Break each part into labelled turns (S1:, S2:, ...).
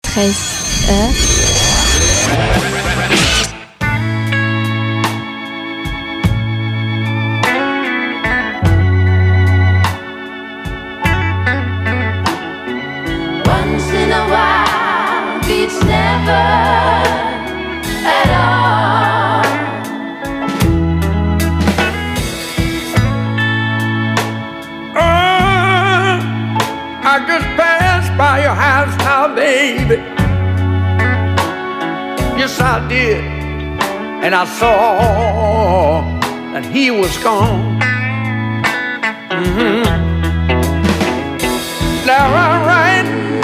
S1: 13h.
S2: Once in a while beats never at all.
S3: I just passed by your house now, baby. Yes, I did. And I saw that he was gone. Now I'm right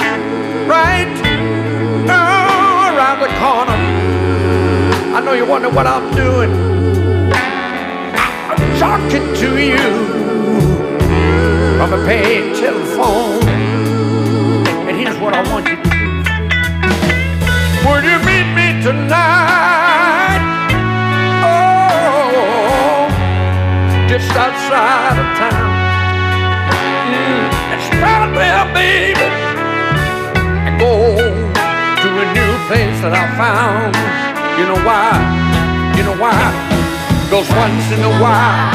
S3: around the corner. I know you wonder what I'm doing. I'm talking to you from a paid telephone. And here's what I want you to do. Would you meet me tonight? Oh, just outside of town. Let's start there, baby, and go to a new place that I found. You know why? You know why? Because once in a while,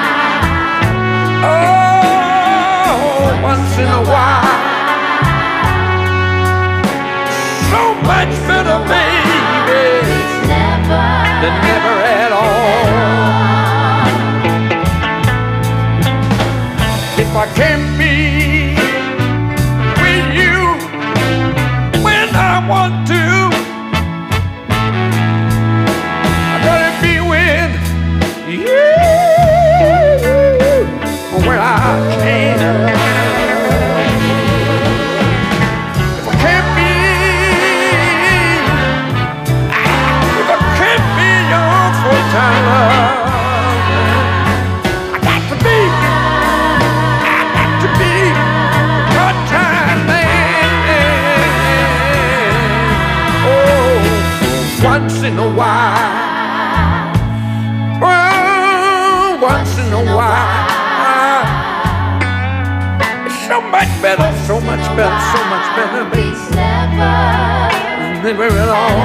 S3: oh, once in a while, so much better, baby, than never at all. If I can't be with you when I want to, I gotta be with you when I can. If I can't be your full-time love, I got to be part-time man. Oh, once in a while, oh, once in a while, it's so much better, so much better, so much better, baby. Never at all.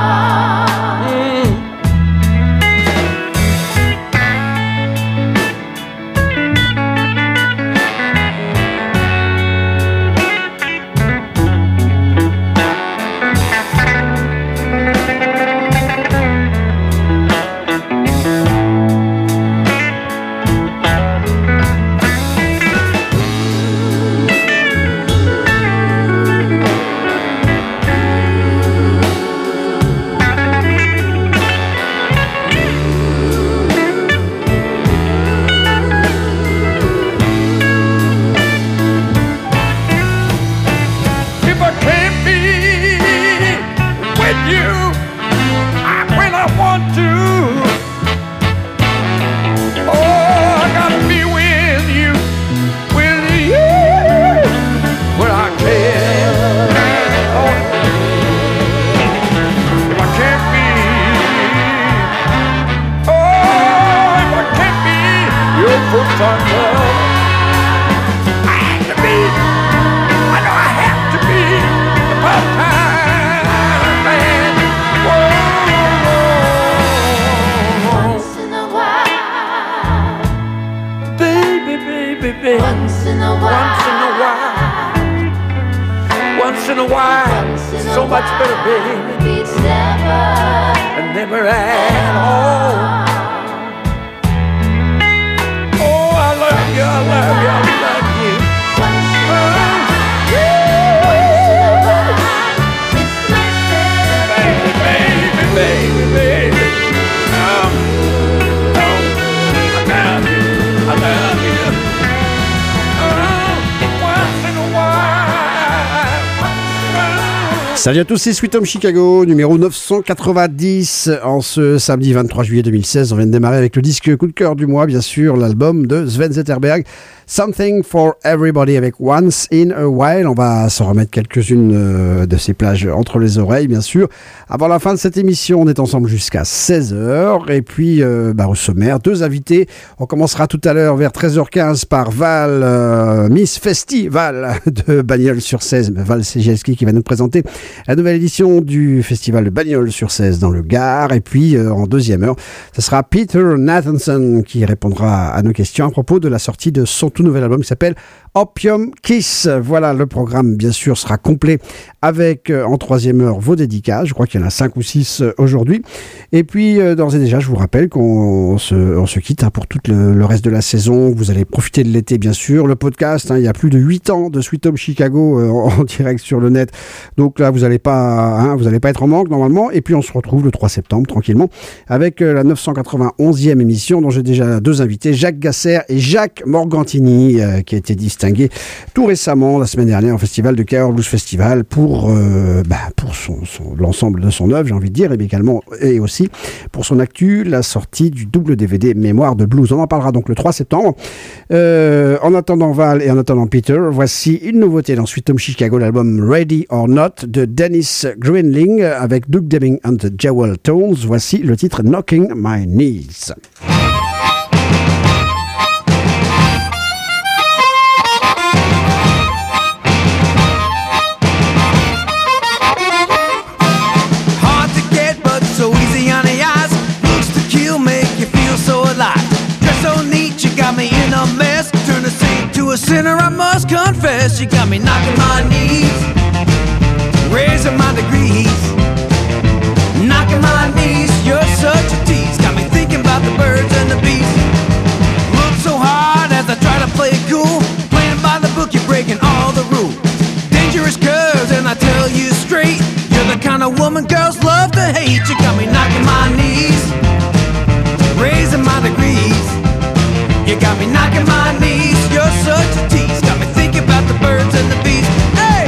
S3: Once in a while, so much better, baby, and never at all. Oh, I love you, I love you, I love you. Baby, baby, baby, I love you, I love you.
S4: Salut à tous, c'est Sweet Home Chicago, numéro 990, en ce samedi 23 juillet 2016. On vient de démarrer avec le disque coup de cœur du mois, bien sûr, l'album de Sven Zetterberg. Something for Everybody avec Once in a While. On va s'en remettre quelques-unes de ces plages entre les oreilles, bien sûr. Avant la fin de cette émission, on est ensemble jusqu'à 16h. Et puis, au sommaire, 2 invités. On commencera tout à l'heure vers 13h15 par Val, Miss Festival de Bagnols-sur-Cèze, Val Segelski, qui va nous présenter la nouvelle édition du festival de Bagnols-sur-Cèze dans le Gard. Et puis, en deuxième heure, ce sera Peter Nathanson qui répondra à nos questions à propos de la sortie de son tout nouvel album qui s'appelle Opium Kiss. Voilà, le programme, bien sûr, sera complet avec, en troisième heure, vos dédicaces. Je crois qu'il y en a 5 ou 6 aujourd'hui. Et puis, d'ores et déjà, je vous rappelle qu'on se quitte pour tout le reste de la saison. Vous allez profiter de l'été, bien sûr. Le podcast, il y a plus de 8 ans de Sweet Home Chicago en direct sur le net. Donc là, vous n'allez pas être en manque, normalement. Et puis, on se retrouve le 3 septembre, tranquillement, avec la 991e émission, dont j'ai déjà 2 invités, Jacques Gasser et Jacques Morgantini, qui a été distingué tout récemment, la semaine dernière, au festival de Cahors Blues Festival pour l'ensemble de son œuvre, j'ai envie de dire, et également et aussi pour son actu, la sortie du double DVD Mémoire de Blues. On en parlera donc le 3 septembre. En attendant Val et en attendant Peter, voici une nouveauté dans Sweet Home Chicago, l'album Ready or Not de Dennis Greenling avec Doug Deming and the Jewel Tones. Voici le titre Knocking My Knees.
S1: A sinner, I must confess. You got me knocking my knees, raising my degrees, knocking my knees. You're such a tease. Got me thinking about the birds and the bees. Look so hard as I try to play it cool. Playing by the book, you're breaking all the rules. Dangerous curves, and I tell you straight, you're the kind of woman girls love to hate. You got me knocking my knees, raising my degrees. You got me knocking my knees. You're such a tease. Got me thinking about the birds and the bees. Hey!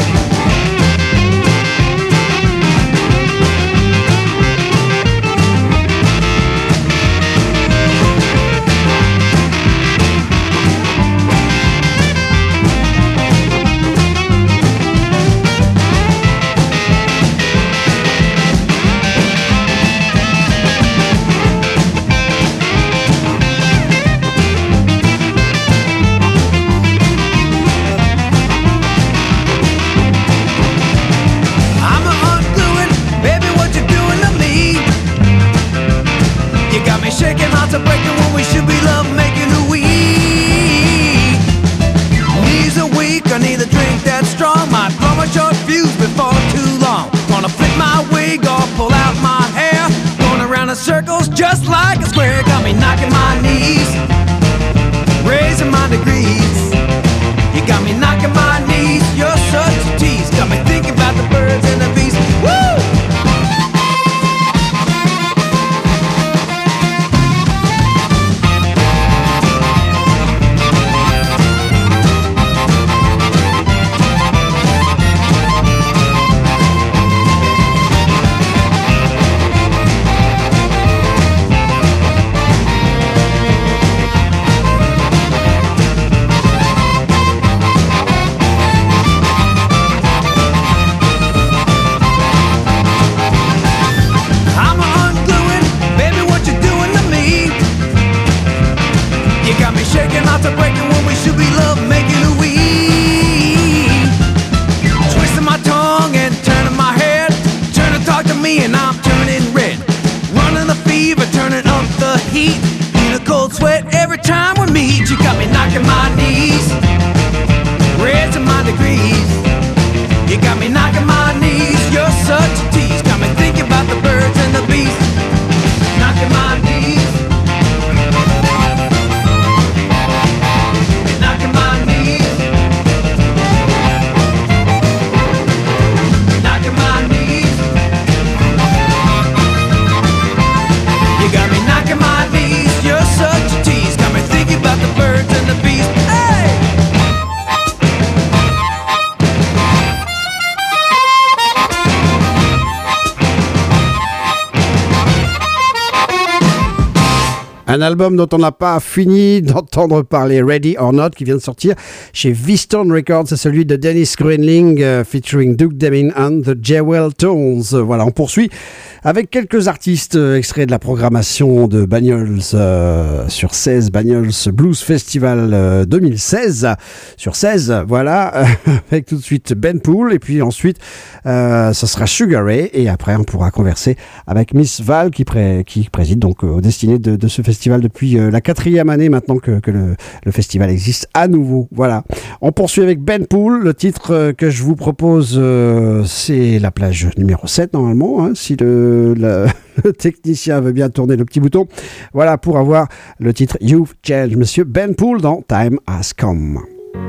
S4: Un album dont on n'a pas fini d'entendre parler, Ready or Not, qui vient de sortir chez V-Stone Records. C'est celui de Dennis Greenling featuring Duke Demin and the Jewel Tones. Voilà, on poursuit avec quelques artistes extraits de la programmation de Bagnols sur 16, Bagnols Blues Festival 2016 sur 16, voilà, avec tout de suite Ben Poole, et puis ensuite ce sera Sugar Ray, et après on pourra converser avec Miss Val qui préside donc aux destinées de ce festival depuis la 4e année maintenant que le festival existe à nouveau. Voilà, on poursuit avec Ben Poole. Le titre que je vous propose c'est la plage numéro 7 normalement, hein, si le technicien veut bien tourner le petit bouton. Voilà pour avoir le titre You've Changed, monsieur Ben Poole dans Time Has Come.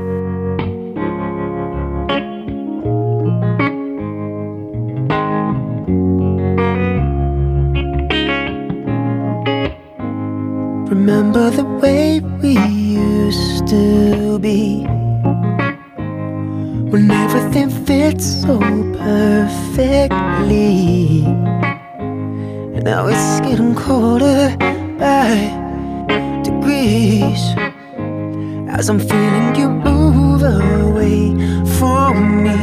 S5: Remember the way we used to be, when everything fits so perfectly, and now it's getting colder by degrees, as I'm feeling you move away from me.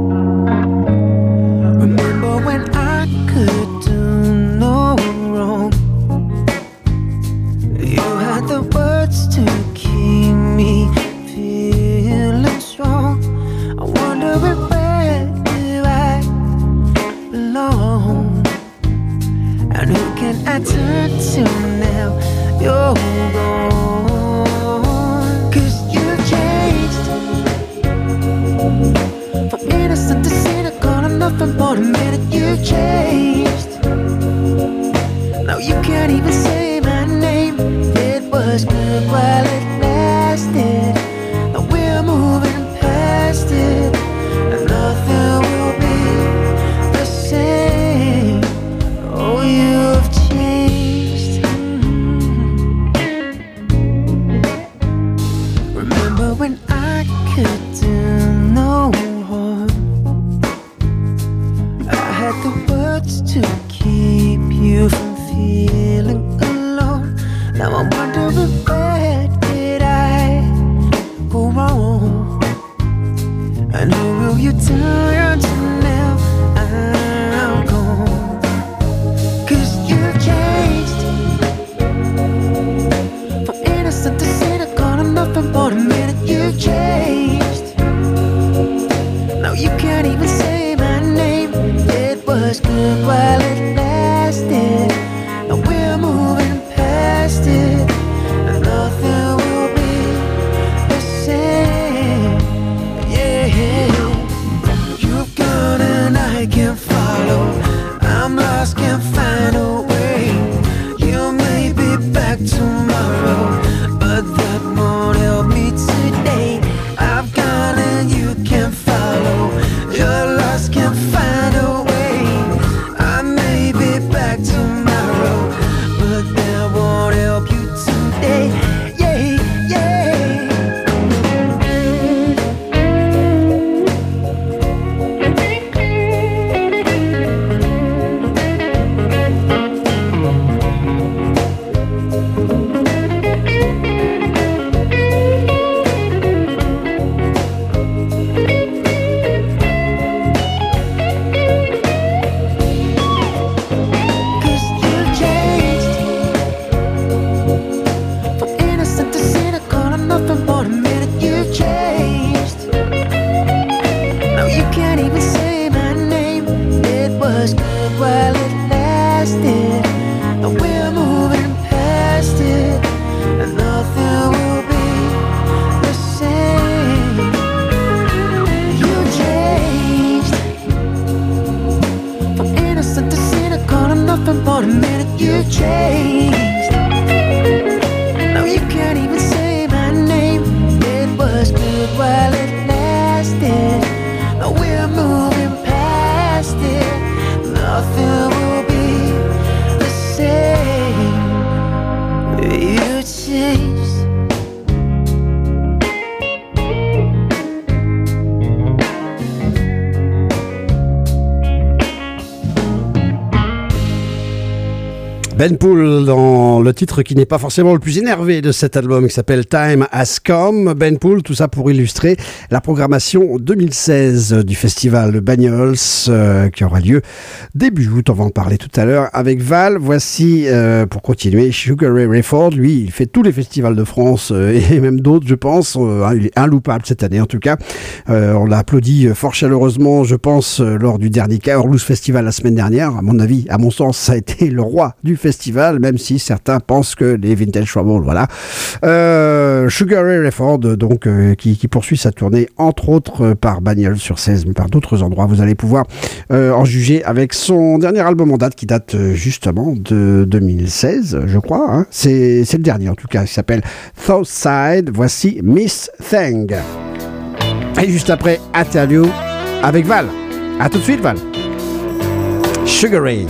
S5: Remember when I could do no wrong, you had the words to keep me feeling strong. I wonder where do I belong, and who can I turn to now you're gone? 'Cause you changed from innocent to cynical and nothing but a minute. You changed, now you can't even say my name. It was good while it lasted, now we're moving past it, and nothing will be the same. Oh, you've changed. Remember when I could do no harm, I had the words to keep you from feeling alone. Now I'm wondering where did I go wrong, and who will you turn to now I'm gone? 'Cause you've changed from innocent to cynical and nothing but a minute. You've changed, now you can't even say my name. It was good while it lasted, now we're moving past it, and nothing will be the same. Yeah, you've gone and I can't follow. I'm lost, can't find a way. You may be back tomorrow, but that won't help me today. I've gone and you can't follow. You're lost, can't find a way. I may be back tomorrow, but that won't help you today. Yeah, yeah.
S4: Ben Poole dans le titre qui n'est pas forcément le plus énervé de cet album qui s'appelle Time Has Come. Ben Poole, tout ça pour illustrer la programmation 2016 du festival de Banyuls qui aura lieu début août. On va en parler tout à l'heure avec Val. Voici, pour continuer, Sugar Ray Rayford. Lui, il fait tous les festivals de France et même d'autres, je pense. Il est inloupable cette année en tout cas. On l'a applaudi fort chaleureusement, je pense, lors du dernier Chaos Blues Festival la semaine dernière. À mon avis, à mon sens, ça a été le roi du festival, même si certains pensent que les Vintage Trouble, voilà. Sugar Ray Rayford, donc, qui poursuit sa tournée, entre autres par Banyuls sur 16, mais par d'autres endroits. Vous allez pouvoir en juger avec son dernier album en date, qui date justement de 2016, je crois. Hein. C'est le dernier, en tout cas, qui s'appelle Southside. Voici Miss Thing. Et juste après, interview avec Val. À tout de suite, Val. Sugar Ray.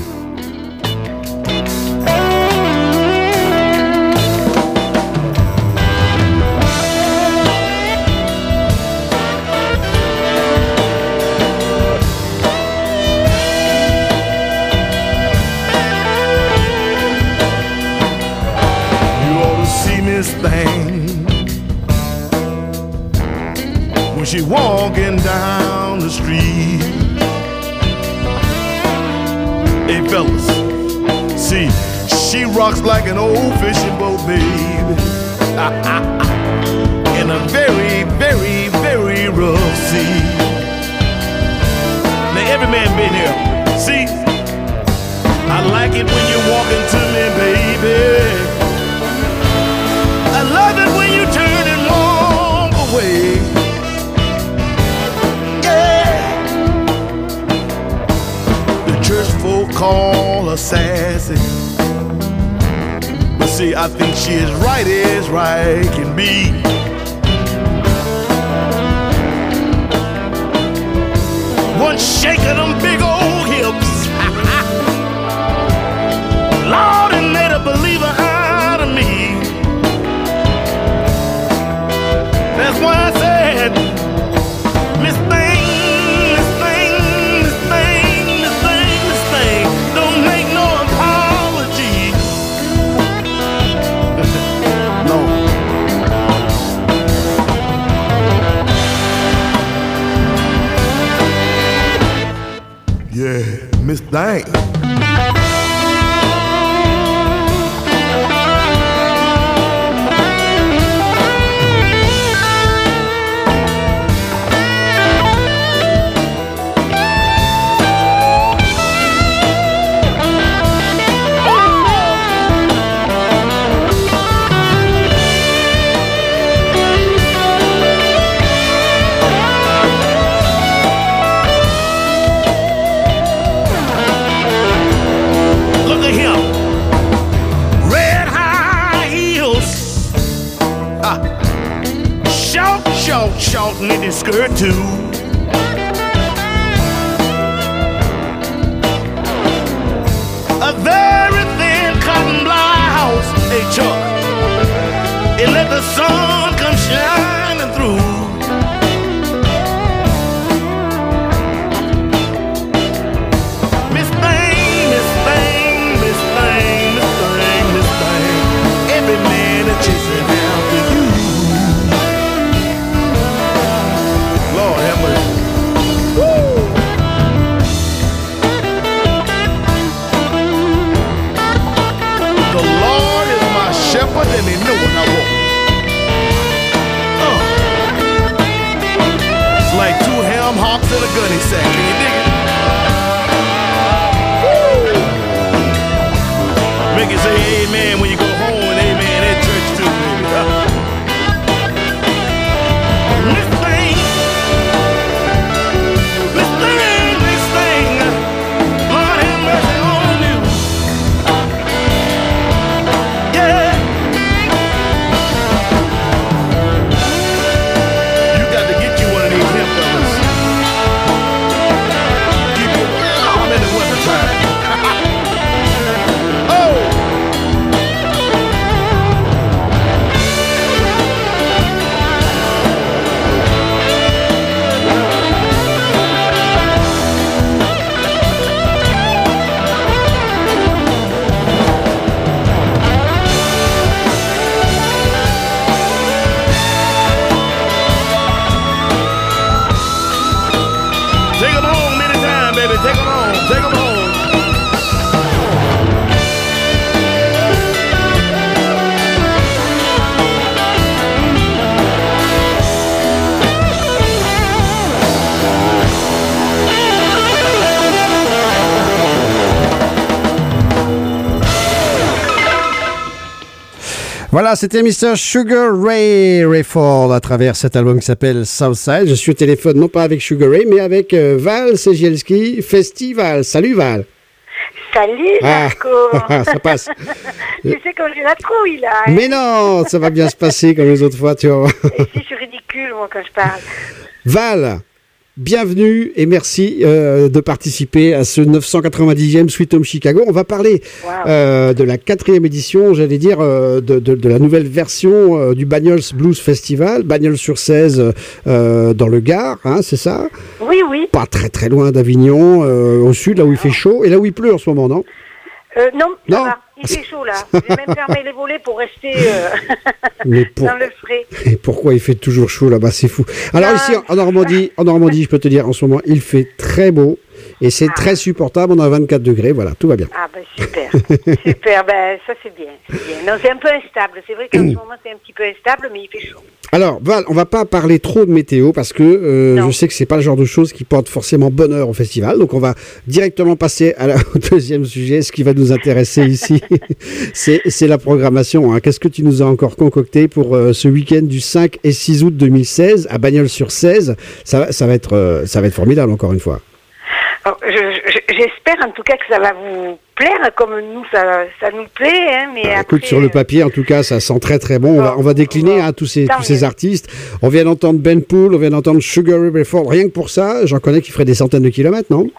S6: Thing when she walking down the street. Hey fellas, see, she rocks like an old fishing boat, baby. In a very, very, very rough sea. Now every man been here. See, I like it when you walking to me, baby. I love it when you turn and walk away. Yeah. The church folk call her sassy, but see, I think she is right as right can be. One shake of them big old hips, Lord, and made a believer out of me. That's why I said, Miss Thing, Miss Thing, Miss Thing, Miss Thing, Miss Thing, don't make no apology. No. Yeah, Miss Thing. Short knitted skirt too. A very thin cotton blouse. Hey Chuck, it let the sun come shining through. Miss Thing, Miss Thing, Miss Thing, Miss Thing, Miss Thing. Every man is chasing after you. Lord have mercy. Woo! The Lord is my shepherd and he know when I walk. It's like two ham hocks in a gunny sack. Can you dig it? Woo! Make it say amen when you go home and amen at church too, baby.
S4: Voilà, c'était Mr. Sugar Ray Rayford à travers cet album qui s'appelle Southside. Je suis au téléphone non pas avec Sugar Ray, mais avec Val Segielski Festival. Salut Val.
S7: Salut Marco.
S4: Ça passe.
S7: Tu sais comme j'ai la trouille là. Hein.
S4: Mais non, ça va bien se passer comme les autres fois, tu vois.
S7: Et si je suis ridicule moi quand je parle.
S4: Val, bienvenue et merci de participer à ce 990e Sweet Home Chicago. On va parler de la 4e édition, j'allais dire, de la nouvelle version du Bagnols Blues Festival, Bagnols-sur-Cèze dans le Gard, hein, c'est ça?
S7: Oui, oui.
S4: Pas très très loin d'Avignon, au sud, là où il fait chaud, et là où il pleut en ce moment, non?
S7: Non, ça va. Il fait chaud là. J'ai même fermé les volets pour rester dans le frais.
S4: Et pourquoi il fait toujours chaud là-bas? C'est fou. Alors ici en Normandie, je peux te dire en ce moment, il fait très beau et c'est très supportable. On a 24 degrés, voilà, tout va bien.
S7: Ah ben super, super. Ben ça c'est bien, c'est bien. Non, c'est un peu instable. C'est vrai qu'en ce moment c'est un petit peu instable, mais il fait chaud.
S4: Alors Val, on va pas parler trop de météo parce que je sais que c'est pas le genre de choses qui porte forcément bonheur au festival. Donc on va directement passer au deuxième sujet. Ce qui va nous intéresser ici, c'est la programmation. Hein. Qu'est-ce que tu nous as encore concocté pour ce week-end du 5 et 6 août 2016 à Bagnols-sur-Cèze? Ça va être formidable encore une fois.
S7: Alors, j'espère en tout cas que ça va vous plaire, comme nous ça nous plaît. Hein, mais après,
S4: écoute, sur le papier, en tout cas, ça sent très très bon. On va décliner tous ces artistes. On vient d'entendre Ben Poole, on vient d'entendre Sugar Ray Rayford. Rien que pour ça, j'en connais qui feraient des centaines de kilomètres, non?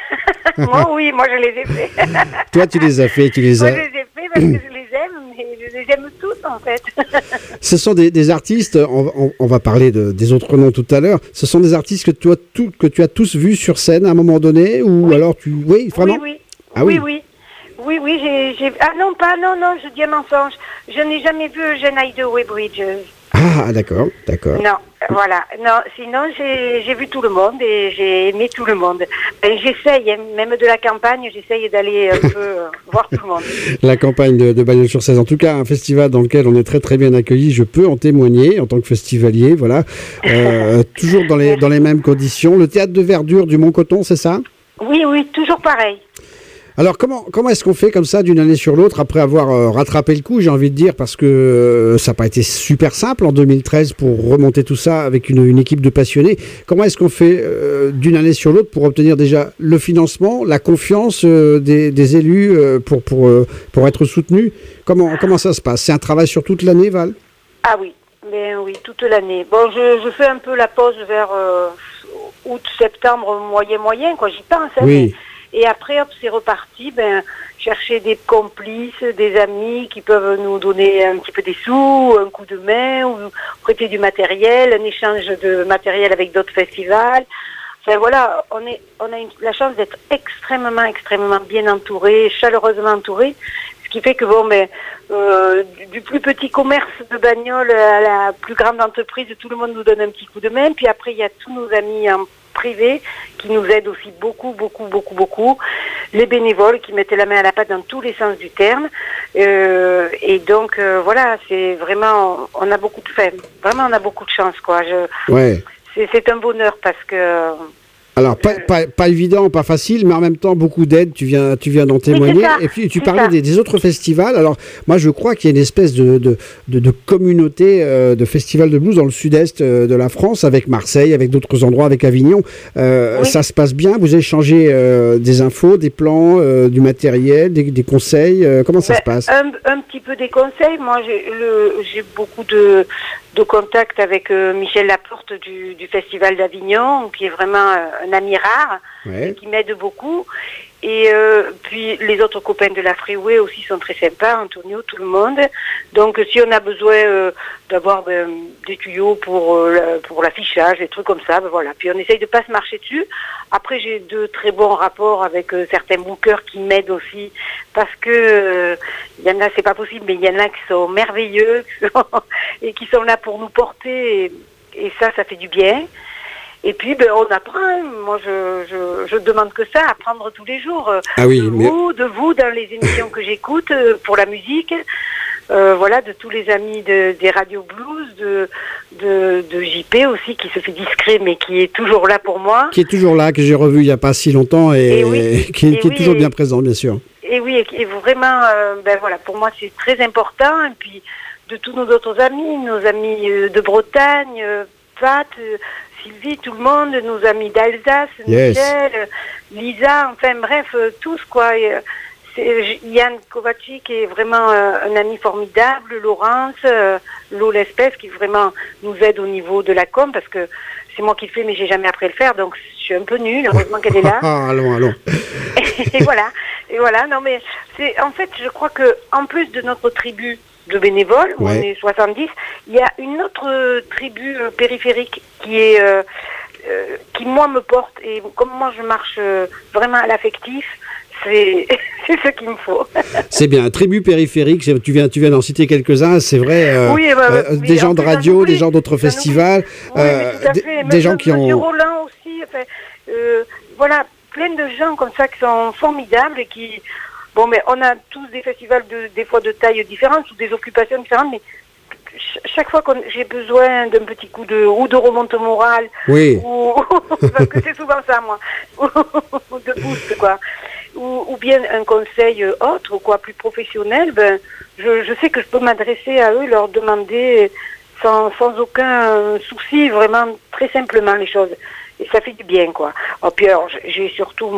S7: Moi, oui, moi je les ai fait.
S4: Toi, tu les as fait,
S7: Moi, je les ai fait parce que je les aime, mais je les aime tous en fait.
S4: Ce sont des artistes, on va parler des autres noms tout à l'heure, ce sont des artistes que tu as tous vus sur scène à un moment donné, ou alors tu... Oui, vraiment?
S7: Oui.
S4: Ah oui.
S7: Oui, j'ai... Ah non, je dis un mensonge. Je n'ai jamais vu Eugene Hideaway Bridges.
S4: Ah, d'accord.
S7: Non, voilà. Non, sinon, j'ai vu tout le monde et j'ai aimé tout le monde. Ben, j'essaye, même de la campagne, j'essaye d'aller un peu voir tout le monde. La
S4: campagne de Bagnols-sur-Cèze, en tout cas, un festival dans lequel on est très très bien accueillis, je peux en témoigner en tant que festivalier, voilà. Toujours dans les mêmes conditions. Le théâtre de verdure du Mont-Coton, c'est ça? Oui,
S7: toujours pareil.
S4: Alors, comment est-ce qu'on fait comme ça d'une année sur l'autre après avoir rattrapé le coup, j'ai envie de dire, parce que ça n'a pas été super simple en 2013 pour remonter tout ça avec une équipe de passionnés. Comment est-ce qu'on fait d'une année sur l'autre pour obtenir déjà le financement, la confiance des élus pour être soutenus? Comment ça se passe? C'est un travail sur toute l'année, Val?
S7: Ah oui, oui, toute l'année. Bon, je fais un peu la pause vers août, septembre, moyen, quoi, j'y pense. Hein,
S4: oui.
S7: Et après, hop, c'est reparti. Chercher des complices, des amis qui peuvent nous donner un petit peu des sous, un coup de main, ou prêter du matériel, un échange de matériel avec d'autres festivals. Enfin voilà, on a la chance d'être extrêmement bien entouré, chaleureusement entouré. Ce qui fait que du plus petit commerce de bagnole à la plus grande entreprise, tout le monde nous donne un petit coup de main. Puis après, il y a tous nos amis en privé qui nous aident aussi beaucoup. Les bénévoles qui mettaient la main à la pâte dans tous les sens du terme. Et donc, voilà, c'est vraiment, on a beaucoup de fait. Vraiment, on a beaucoup de chance, quoi.
S4: Ouais.
S7: C'est un bonheur parce que...
S4: Alors, pas évident, pas facile, mais en même temps, beaucoup d'aide, tu viens d'en témoigner. Et puis, tu parlais des autres festivals. Alors, moi, je crois qu'il y a une espèce de communauté de festivals de blues dans le sud-est de la France, avec Marseille, avec d'autres endroits, avec Avignon. Oui. Ça se passe bien? Vous échangez des infos, des plans, du matériel, des conseils? Comment ça se passe?
S7: Un petit peu des conseils. Moi, j'ai beaucoup de contact avec Michel Laporte du Festival d'Avignon, qui est vraiment un ami rare, qui m'aide beaucoup. Et puis les autres copains de la Freeway aussi sont très sympas, Antonio, tout le monde. Donc si on a besoin d'avoir des tuyaux pour l'affichage, des trucs comme ça, voilà. Puis on essaye de pas se marcher dessus. Après j'ai de très bons rapports avec certains bookers qui m'aident aussi, parce que il y en a, c'est pas possible, mais il y en a qui sont merveilleux et qui sont là pour nous porter, et ça fait du bien. Et puis, on apprend. Moi, je demande que ça, apprendre tous les jours.
S4: Ah oui,
S7: de vous, dans les émissions que j'écoute pour la musique. Voilà, de tous les amis des radios blues, de JP aussi, qui se fait discret, mais qui est toujours là pour moi.
S4: Qui est toujours là, que j'ai revu il n'y a pas si longtemps, qui est toujours bien présent, bien sûr.
S7: Et oui, et vraiment, voilà, pour moi, c'est très important. Et puis, tous nos autres amis, nos amis de Bretagne, Pat, Sylvie, tout le monde, nos amis d'Alsace,
S4: Yes.
S7: Michel, Lisa, enfin bref, tous quoi. Yann Kovacic est vraiment un ami formidable, Laurence, Lo l'espèce qui vraiment nous aide au niveau de la com parce que c'est moi qui le fais mais j'ai jamais appris à le faire donc je suis un peu nulle, heureusement qu'elle est là.
S4: Allons.
S7: Et voilà, non mais c'est en fait je crois que en plus de notre tribu de bénévoles, où on est 70, il y a une autre tribu périphérique qui moi me porte et comme moi je marche vraiment à l'affectif, c'est ce qu'il me faut.
S4: C'est bien, tribu périphérique, tu viens d'en citer quelques-uns, c'est vrai,
S7: oui,
S4: des gens de radio, des gens d'autres festivals, des gens qui ont...
S7: Roland aussi, enfin, voilà, plein de gens comme ça qui sont formidables et qui... Bon, mais on a tous des festivals des fois de taille différente ou des occupations différentes, mais chaque fois que j'ai besoin d'un petit coup de remonte morale, parce que c'est souvent ça, moi, ou de boost, quoi, ou bien un conseil autre, quoi, plus professionnel, ben, je sais que je peux m'adresser à eux, leur demander sans aucun souci, vraiment très simplement les choses, et ça fait du bien, quoi. Oh, puis alors, j'ai surtout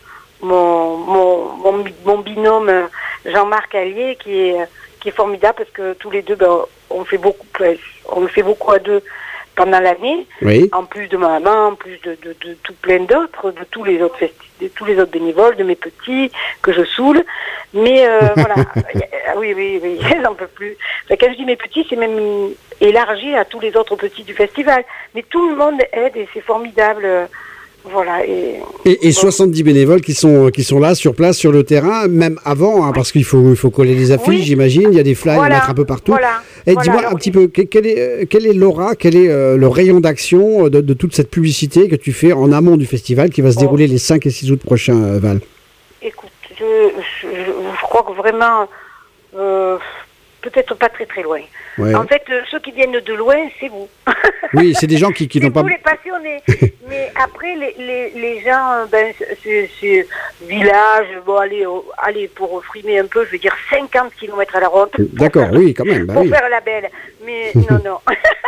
S7: mon binôme Jean-Marc Allier qui est formidable parce que tous les deux on fait beaucoup à deux pendant l'année, en plus de ma maman, en plus de tout plein d'autres, de tous les autres bénévoles, de mes petits que je saoule, mais voilà. oui, j'en peux plus. Enfin, quand je dis mes petits, c'est même élargi à tous les autres petits du festival, mais tout le monde aide et c'est formidable. Voilà,
S4: et 70 bénévoles qui sont là sur place sur le terrain même avant parce qu'il faut coller les affiches, j'imagine, il y a des flyers à mettre un peu partout. Et dis-moi un petit peu quelle est l'aura, quel est le rayon d'action de toute cette publicité que tu fais en amont du festival qui va se dérouler les 5 et 6 août prochains, Val?
S7: Écoute, je crois que vraiment peut-être pas très très loin. En fait, ceux qui viennent de loin, c'est vous.
S4: Oui, c'est des gens qui n'ont pas...
S7: C'est vous les passionnés. Mais après, les gens, c'est village, bon, allez, pour frimer un peu, je veux dire 50 km à la ronde.
S4: D'accord, oui, quand même.
S7: Pour faire la belle. Mais non.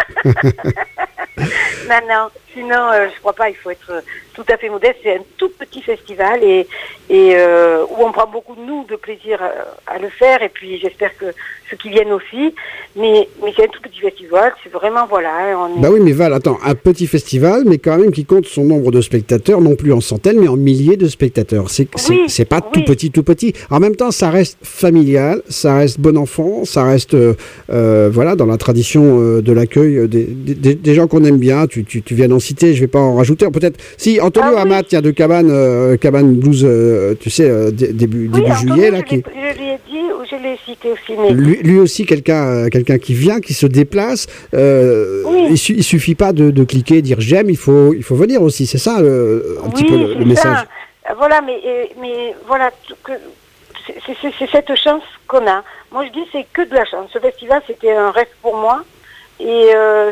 S7: non. Sinon, je crois pas, il faut être tout à fait modeste. C'est un tout petit festival et où on prend beaucoup de plaisir à le faire. Et puis, j'espère que ceux qui viennent aussi. Mais c'est un tout petit festival, c'est vraiment, voilà.
S4: Bah oui, mais Val, attends, un petit festival, mais quand même qui compte son nombre de spectateurs, non plus en centaines, mais en milliers de spectateurs. C'est pas tout petit. En même temps, ça reste familial, ça reste bon enfant, ça reste, voilà, dans la tradition de l'accueil des gens qu'on aime bien. Tu viens d'en citer, je vais pas en rajouter. Peut-être, si, Antonio Amat, il y a de Cabane Blues, tu sais, début juillet, là.
S7: Je l'ai dit, ou je l'ai cité aussi. Mais...
S4: Lui aussi, quelqu'un qui vient, qui se déplace. Il suffit pas de cliquer et dire j'aime, il faut venir aussi. C'est ça un petit peu le message.
S7: Ça. Voilà, mais voilà, c'est cette chance qu'on a. Moi, je dis c'est que de la chance. Ce festival, c'était un rêve pour moi, et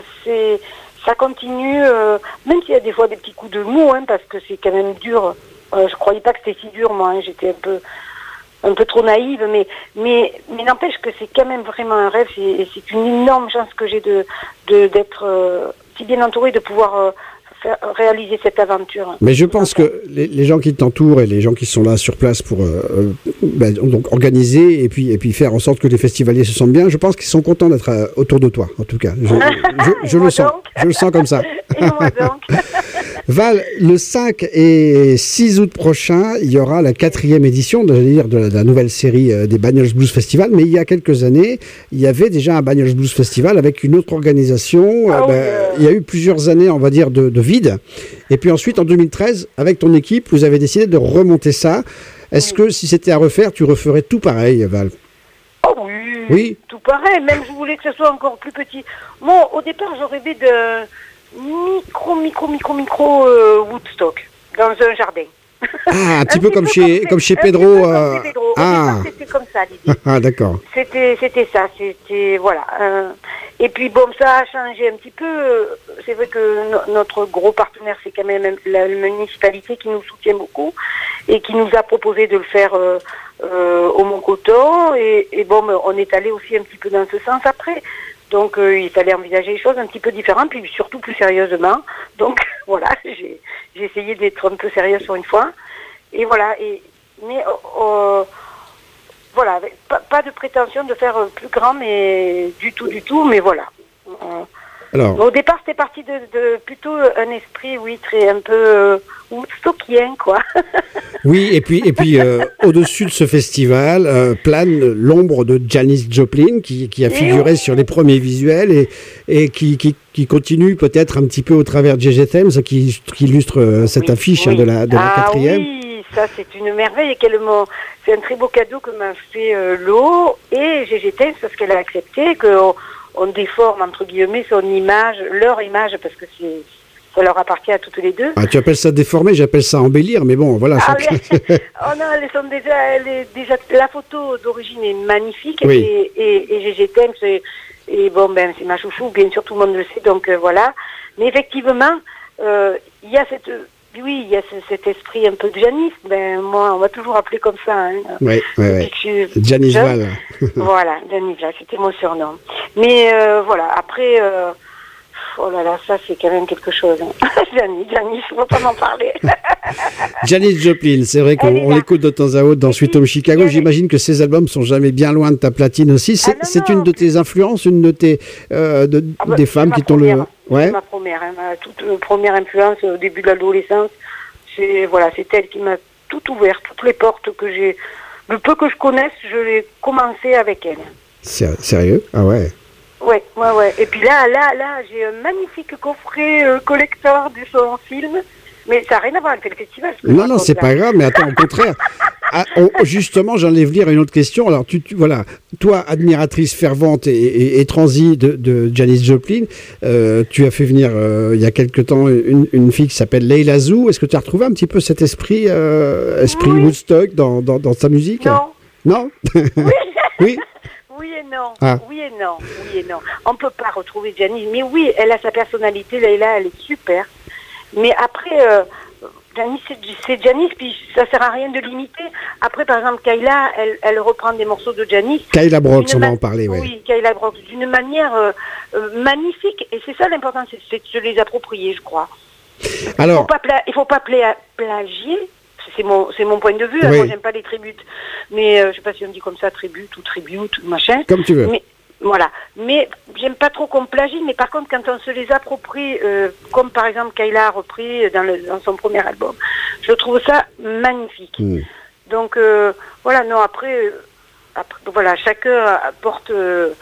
S7: ça continue, même s'il y a des fois des petits coups de mou, parce que c'est quand même dur. Je croyais pas que c'était si dur, moi. J'étais un peu trop naïve, mais n'empêche que c'est quand même vraiment un rêve. C'est une énorme chance que j'ai d'être si bien entourée, de pouvoir réaliser cette aventure.
S4: Mais je pense que les gens qui t'entourent et les gens qui sont là sur place pour donc organiser et puis faire en sorte que les festivaliers se sentent bien, je pense qu'ils sont contents d'être autour de toi, en tout cas. Je le sens. Je le sens comme ça.
S7: Et moi donc.
S4: Val, le 5 et 6 août prochain, il y aura la 4e édition de la nouvelle série des Bagnols Blues Festival. Mais il y a quelques années, il y avait déjà un Bagnols Blues Festival avec une autre organisation. Il y a eu plusieurs années, on va dire, de vide. Et puis ensuite, en 2013, avec ton équipe, vous avez décidé de remonter ça. Est-ce que si c'était à refaire, tu referais tout pareil, Val?
S7: Oh oui, tout pareil. Même je voulais que ce soit encore plus petit. Moi, au départ, je rêvais de micro Woodstock dans un jardin.
S4: Ah, un petit peu comme chez Pedro.
S7: C'était comme ça l'idée.
S4: Ah, d'accord.
S7: C'était ça, voilà. Et puis bon, ça a changé un petit peu. C'est vrai que notre gros partenaire, c'est quand même la municipalité qui nous soutient beaucoup et qui nous a proposé de le faire au Mont-Coton. Et bon, on est allé aussi un petit peu dans ce sens après. Donc il fallait envisager les choses un petit peu différentes, puis surtout plus sérieusement. Donc voilà, j'ai essayé d'être un peu sérieuse sur une fois. Et voilà. Mais voilà, pas de prétention de faire plus grand, mais du tout, mais voilà.
S4: Alors,
S7: au départ, c'était parti de plutôt un esprit, oui, très un peu woodstockien, quoi.
S4: oui, et puis au-dessus de ce festival plane l'ombre de Janis Joplin, qui a figuré sur les premiers visuels et qui continue peut-être un petit peu au travers de GG Thames, qui illustre cette affiche de la quatrième.
S7: Oui. Ça, c'est une merveille et c'est un très beau cadeau que m'a fait l'eau et GG Thames parce qu'elle a accepté qu'on déforme, entre guillemets, leur image, parce que ça leur appartient à toutes les deux.
S4: Ah, tu appelles ça déformer, j'appelle ça embellir, mais bon, voilà.
S7: Oh non, la photo d'origine est magnifique et GG Thames, et bon, ben, c'est ma chouchou, bien sûr, tout le monde le sait, donc voilà. Mais effectivement, il y a cet esprit un peu de Janis. Ben, moi, on m'a toujours appelé comme ça. Hein.
S4: Oui. Janis Val.
S7: Voilà, Janis Val, c'était mon surnom. Mais voilà, après, oh là là, ça, c'est quand même quelque chose. Hein. Janis, il ne faut pas m'en parler.
S4: Janis Joplin, c'est vrai qu'on l'écoute de temps à autre dans Sweet Home Chicago. J'imagine que ces albums sont jamais bien loin de ta platine aussi. C'est une de tes influences, une de tes des femmes qui t'ont le...
S7: Ouais. C'est ma première, ma toute première influence au début de l'adolescence. C'est elle qui m'a tout ouvert, toutes les portes que j'ai, le peu que je connaisse, je l'ai commencé avec elle.
S4: Sérieux? Ah ouais.
S7: Ouais. Et puis là, j'ai un magnifique coffret collector de son film, mais ça n'a rien à voir avec le festival.
S4: Non, c'est pas grave, mais attends, au contraire. Justement, j'allais venir à une autre question. Alors, voilà, toi, admiratrice fervente et transie de Janis Joplin, tu as fait venir il y a quelque temps une fille qui s'appelle Leila Zou. Est-ce que tu as retrouvé un petit peu cet esprit Woodstock dans sa musique? Non. Oui.
S7: Oui et non. On ne peut pas retrouver Janis, mais oui, elle a sa personnalité. Leila, elle est super. Mais après, Janis, c'est Janis, puis ça sert à rien de l'imiter. Après, par exemple, Kyla, elle reprend des morceaux de Janis.
S4: Kyla Brox, on va en parler, oui.
S7: Oui, Kyla Brox, d'une manière magnifique. Et c'est ça l'important, c'est de se les approprier, je crois.
S4: Alors,
S7: il faut pas plagier. C'est mon point de vue.
S4: Oui.
S7: Moi, j'aime pas les tributes. Mais je sais pas si on dit comme ça, tribute ou machin.
S4: Comme tu veux.
S7: Mais, voilà. Mais j'aime pas trop qu'on plagie. Mais par contre, quand on se les approprie, comme par exemple Kyla a repris dans son premier album, je trouve ça magnifique. Donc voilà. Non, après voilà, chacun porte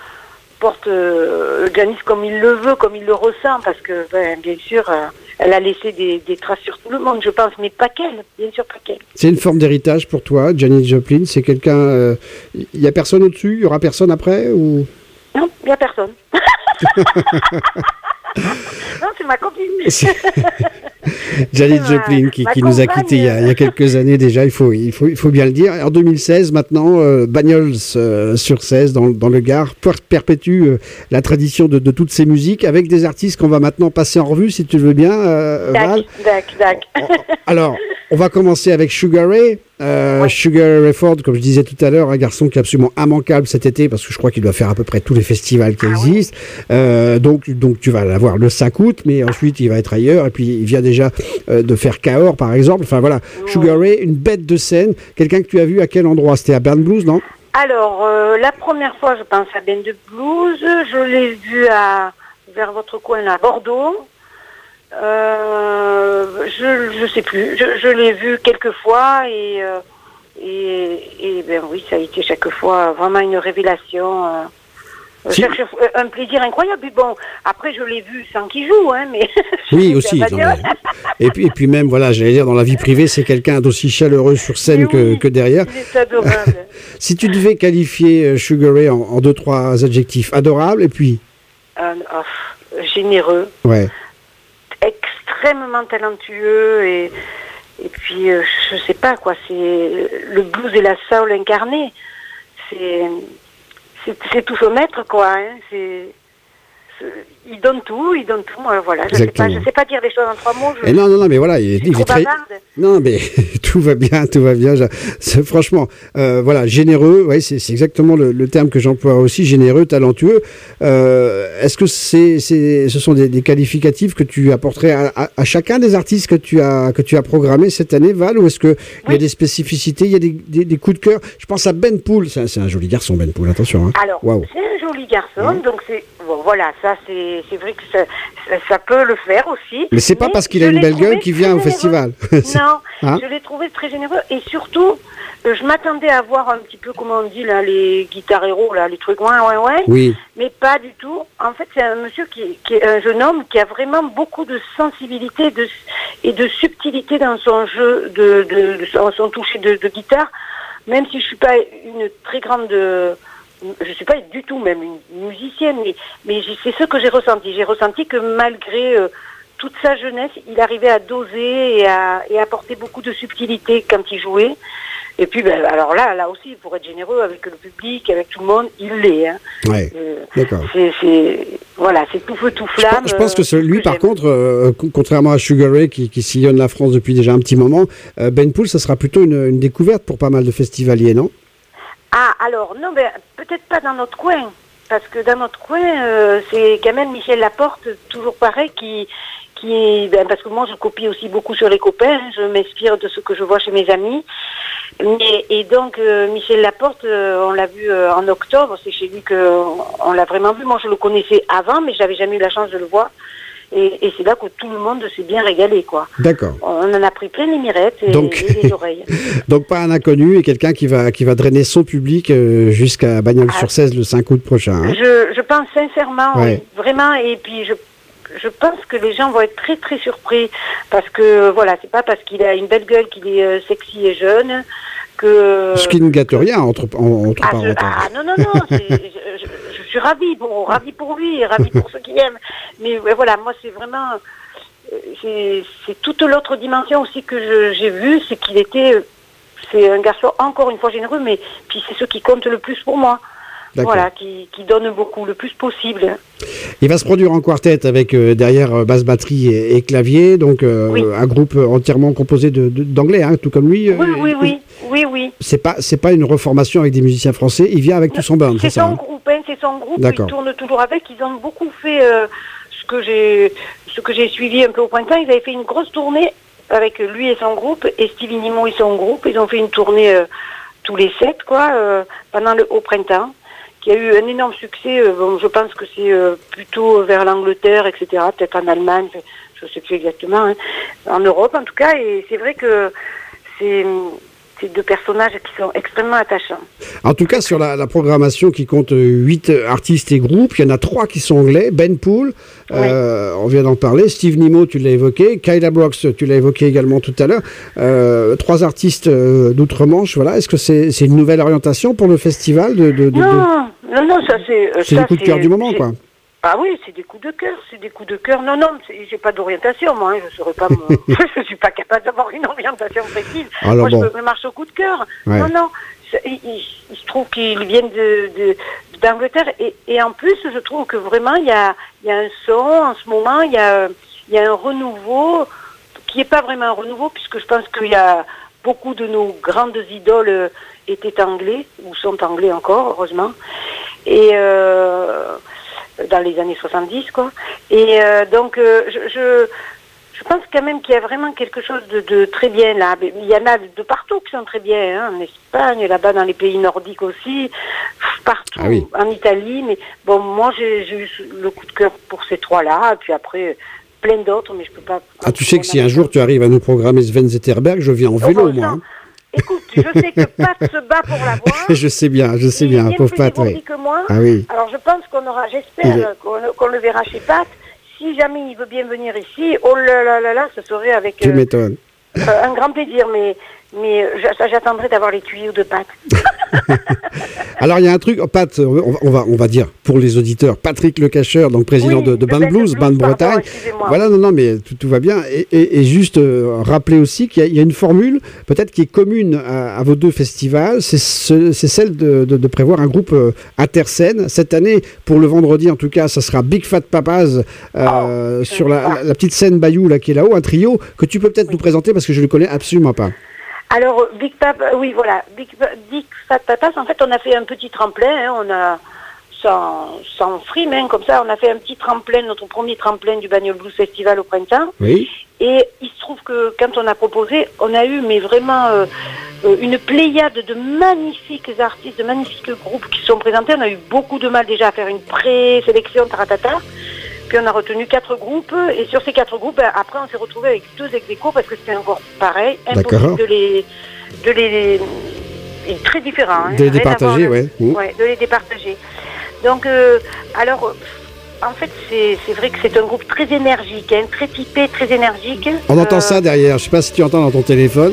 S7: Janis comme il le veut, comme il le ressent, parce que bien sûr. Elle a laissé des traces sur tout le monde, je pense, mais pas qu'elle, bien sûr pas qu'elle.
S4: C'est une forme d'héritage pour toi, Janis Joplin. C'est quelqu'un... Il n'y a personne au-dessus? Il n'y aura personne après ou...
S7: Non, il n'y a personne. Non, c'est ma copine.
S4: Janis Joplin qui nous a quittés il y a quelques années déjà, il faut bien le dire. En 2016, maintenant, Bagnols sur 16 dans le Gard perpétue la tradition de toutes ces musiques avec des artistes qu'on va maintenant passer en revue, si tu le veux bien, Val.
S7: Dac.
S4: Alors, on va commencer avec Sugar Ray. Sugar Ray Ford, comme je disais tout à l'heure, un garçon qui est absolument immanquable cet été parce que je crois qu'il doit faire à peu près tous les festivals qui existent. Donc tu vas l'avoir le 5 août, mais ensuite il va être ailleurs et puis il vient déjà de faire Cahors par exemple. Enfin voilà, Sugar Ray, une bête de scène. Quelqu'un que tu as vu à quel endroit? C'était à Bern Blues, non?
S7: Alors la première fois, je pense à Bern de Blues. Je l'ai vu vers votre coin là, Bordeaux. Je sais plus. Je l'ai vu quelques fois et ben oui, ça a été chaque fois vraiment une révélation. Un plaisir incroyable. Puis bon, après je l'ai vu sans qu'il joue, hein, mais
S4: oui aussi. Et puis même voilà, j'allais dire dans la vie privée, c'est quelqu'un d'aussi chaleureux sur scène que derrière.
S7: C'est adorable.
S4: Si tu devais qualifier Sugar Ray en 2-3 adjectifs, adorable et puis
S7: généreux.
S4: Ouais.
S7: Extrêmement talentueux et puis je sais pas quoi, c'est le blues et la soul incarnés, c'est tout son être quoi, hein. il donne tout, voilà. Je sais pas dire les choses en 3 mots.
S4: Non, mais voilà, il est très...
S7: bavarde.
S4: Non, mais tout va bien. Franchement, voilà, généreux, ouais, c'est exactement le terme que j'emploie aussi, généreux, talentueux. Est-ce que ce sont des qualificatifs que tu apporterais à chacun des artistes que tu as programmés cette année, Val, ou est-ce que il y a des spécificités, il y a des coups de cœur? Je pense à Ben Pool, c'est un joli garçon, Ben Pool, attention. Hein.
S7: Alors, c'est un joli garçon, donc voilà, ça c'est vrai que ça peut le faire aussi.
S4: Mais c'est pas parce qu'il a une belle gueule qu'il vient au festival.
S7: Non, je l'ai trouvé très généreux et surtout, je m'attendais à voir un petit peu, comment on dit là, les guitareros, là, les trucs, ouais.
S4: Oui.
S7: Mais pas du tout. En fait, c'est un monsieur qui est un jeune homme qui a vraiment beaucoup de sensibilité et de subtilité dans son jeu, son toucher de guitare. Même si je suis pas une très grande, je suis pas du tout même une musicienne, mais c'est ce que j'ai ressenti. J'ai ressenti que malgré toute sa jeunesse, il arrivait à doser et à apporter beaucoup de subtilité quand il jouait. Et puis, alors là aussi, pour être généreux avec le public, avec tout le monde, il l'est. Hein.
S4: Ouais, d'accord.
S7: C'est tout feu, tout flamme.
S4: Je pense que lui, par contre, contrairement à Sugar Ray, qui sillonne la France depuis déjà un petit moment, Ben Pool, ça sera plutôt une découverte pour pas mal de festivaliers, non?
S7: Ah, alors, non, peut-être pas dans notre coin. Parce que dans notre coin, c'est quand même Michel Laporte, toujours pareil, parce que moi je copie aussi beaucoup sur les copains, je m'inspire de ce que je vois chez mes amis. Et donc Michel Laporte, on l'a vu en octobre, c'est chez lui qu'on l'a vraiment vu. Moi je le connaissais avant, mais j'avais jamais eu la chance de le voir. Et c'est là que tout le monde s'est bien régalé, quoi.
S4: D'accord.
S7: On en a pris plein les mirettes et les oreilles.
S4: Donc pas un inconnu et quelqu'un qui va drainer son public jusqu'à Bagnols-sur-Cèze le 5 août prochain. Hein.
S7: Je pense sincèrement, oui, vraiment, et puis je pense que les gens vont être très très surpris parce que voilà, c'est pas parce qu'il a une belle gueule qu'il est sexy et jeune que...
S4: Ce qui ne gâte rien entre parenthèses.
S7: Non, je suis ravie pour lui, ravie pour ceux qui aiment. Mais voilà, moi c'est vraiment... C'est toute l'autre dimension aussi que j'ai vue, c'est qu'il était... C'est un garçon encore une fois généreux, mais puis c'est ce qui compte le plus pour moi. D'accord. Voilà, qui donne beaucoup, le plus possible.
S4: Il va se produire en quartet avec derrière basse batterie et clavier, donc un groupe entièrement composé d'anglais, hein, tout comme lui.
S7: Oui.
S4: C'est pas une reformation avec des musiciens français. Il vient avec tout son band.
S7: C'est son groupe. D'accord. Il tourne toujours avec. Ils ont beaucoup fait ce que j'ai suivi un peu au printemps. Ils avaient fait une grosse tournée avec lui et son groupe et Stevie Nimo et son groupe. Ils ont fait une tournée tous les 7 pendant au printemps. Il y a eu un énorme succès, je pense que c'est plutôt vers l'Angleterre, etc., peut-être en Allemagne, je ne sais plus exactement, hein, en Europe en tout cas, et c'est vrai que c'est 2 personnages qui sont extrêmement attachants.
S4: En tout cas, sur la programmation qui compte 8 artistes et groupes, il y en a 3 qui sont anglais, Ben Pool, on vient d'en parler, Steve Nimo, tu l'as évoqué, Kyla Brooks, tu l'as évoqué également tout à l'heure, 3 artistes d'outre-Manche, voilà. Est-ce que c'est une nouvelle orientation pour le festival
S7: Non, ça c'est...
S4: C'est le coup de cœur du moment, quoi.
S7: Ah oui, c'est des coups de cœur. Non, j'ai pas d'orientation, moi. Hein, je suis pas capable d'avoir une orientation précise. Alors moi, je marche au coup de cœur. Ouais. Non. Il se trouve qu'ils viennent d'Angleterre et en plus, je trouve que vraiment il y a un son en ce moment. Il y a un renouveau qui est pas vraiment un renouveau puisque je pense qu'il y a beaucoup de nos grandes idoles étaient anglais ou sont anglais encore, heureusement. Et dans les années 70, quoi. Et donc, je pense quand même qu'il y a vraiment quelque chose de très bien là. Il y en a de partout qui sont très bien, hein, en Espagne, là-bas dans les pays nordiques aussi, partout, en Italie. Mais bon, moi j'ai eu le coup de cœur pour ces 3-là, et puis après plein d'autres, mais je peux pas...
S4: Ah, tu sais que si un jour tu arrives à nous programmer Sven Zetterberg, je viens en vélo, moi. Hein.
S7: Écoute, je sais que Pat se bat pour la voir.
S4: Je sais bien, pauvre Pat.
S7: Que moi. Ah oui. Alors je pense j'espère qu'on le verra chez Pat. Si jamais il veut bien venir ici, oh là, ce serait avec
S4: tu m'étonnes.
S7: Un grand plaisir, mais j'attendrai d'avoir les tuyaux de Pat.
S4: Alors il y a un truc, Pat, on va dire pour les auditeurs, Patrick Lecacheur, donc président de Band Blues, Band Bretagne. Voilà, non, mais tout va bien. Et juste rappeler aussi qu'il y a une formule peut-être qui est commune à vos deux festivals, c'est celle de prévoir un groupe interscène. Cette année, pour le vendredi en tout cas, ça sera Big Fat Papas sur la petite scène Bayou là qui est là-haut, un trio que tu peux peut-être nous présenter parce que je ne le connais absolument pas.
S7: Alors, Big Fat Papas, en fait, on a fait un petit tremplin, hein, on a, sans frime, hein, comme ça, on a fait un petit tremplin, notre premier tremplin du Bagnole Blues Festival au printemps.
S4: Oui.
S7: Et il se trouve que quand on a proposé, on a eu, mais vraiment, une pléiade de magnifiques artistes, de magnifiques groupes qui sont présentés. On a eu beaucoup de mal déjà à faire une présélection, taratata. Puis on a retenu 4 groupes, et sur ces 4 groupes, après on s'est retrouvé avec 2 ex-aequo parce que c'était encore pareil, impossible de les très différents.
S4: De les départager, ouais.
S7: Ouais, de les départager. Donc, alors, en fait, c'est vrai que c'est un groupe très énergique, hein, très typé, très énergique.
S4: On entend ça derrière, je sais pas si tu entends dans ton téléphone.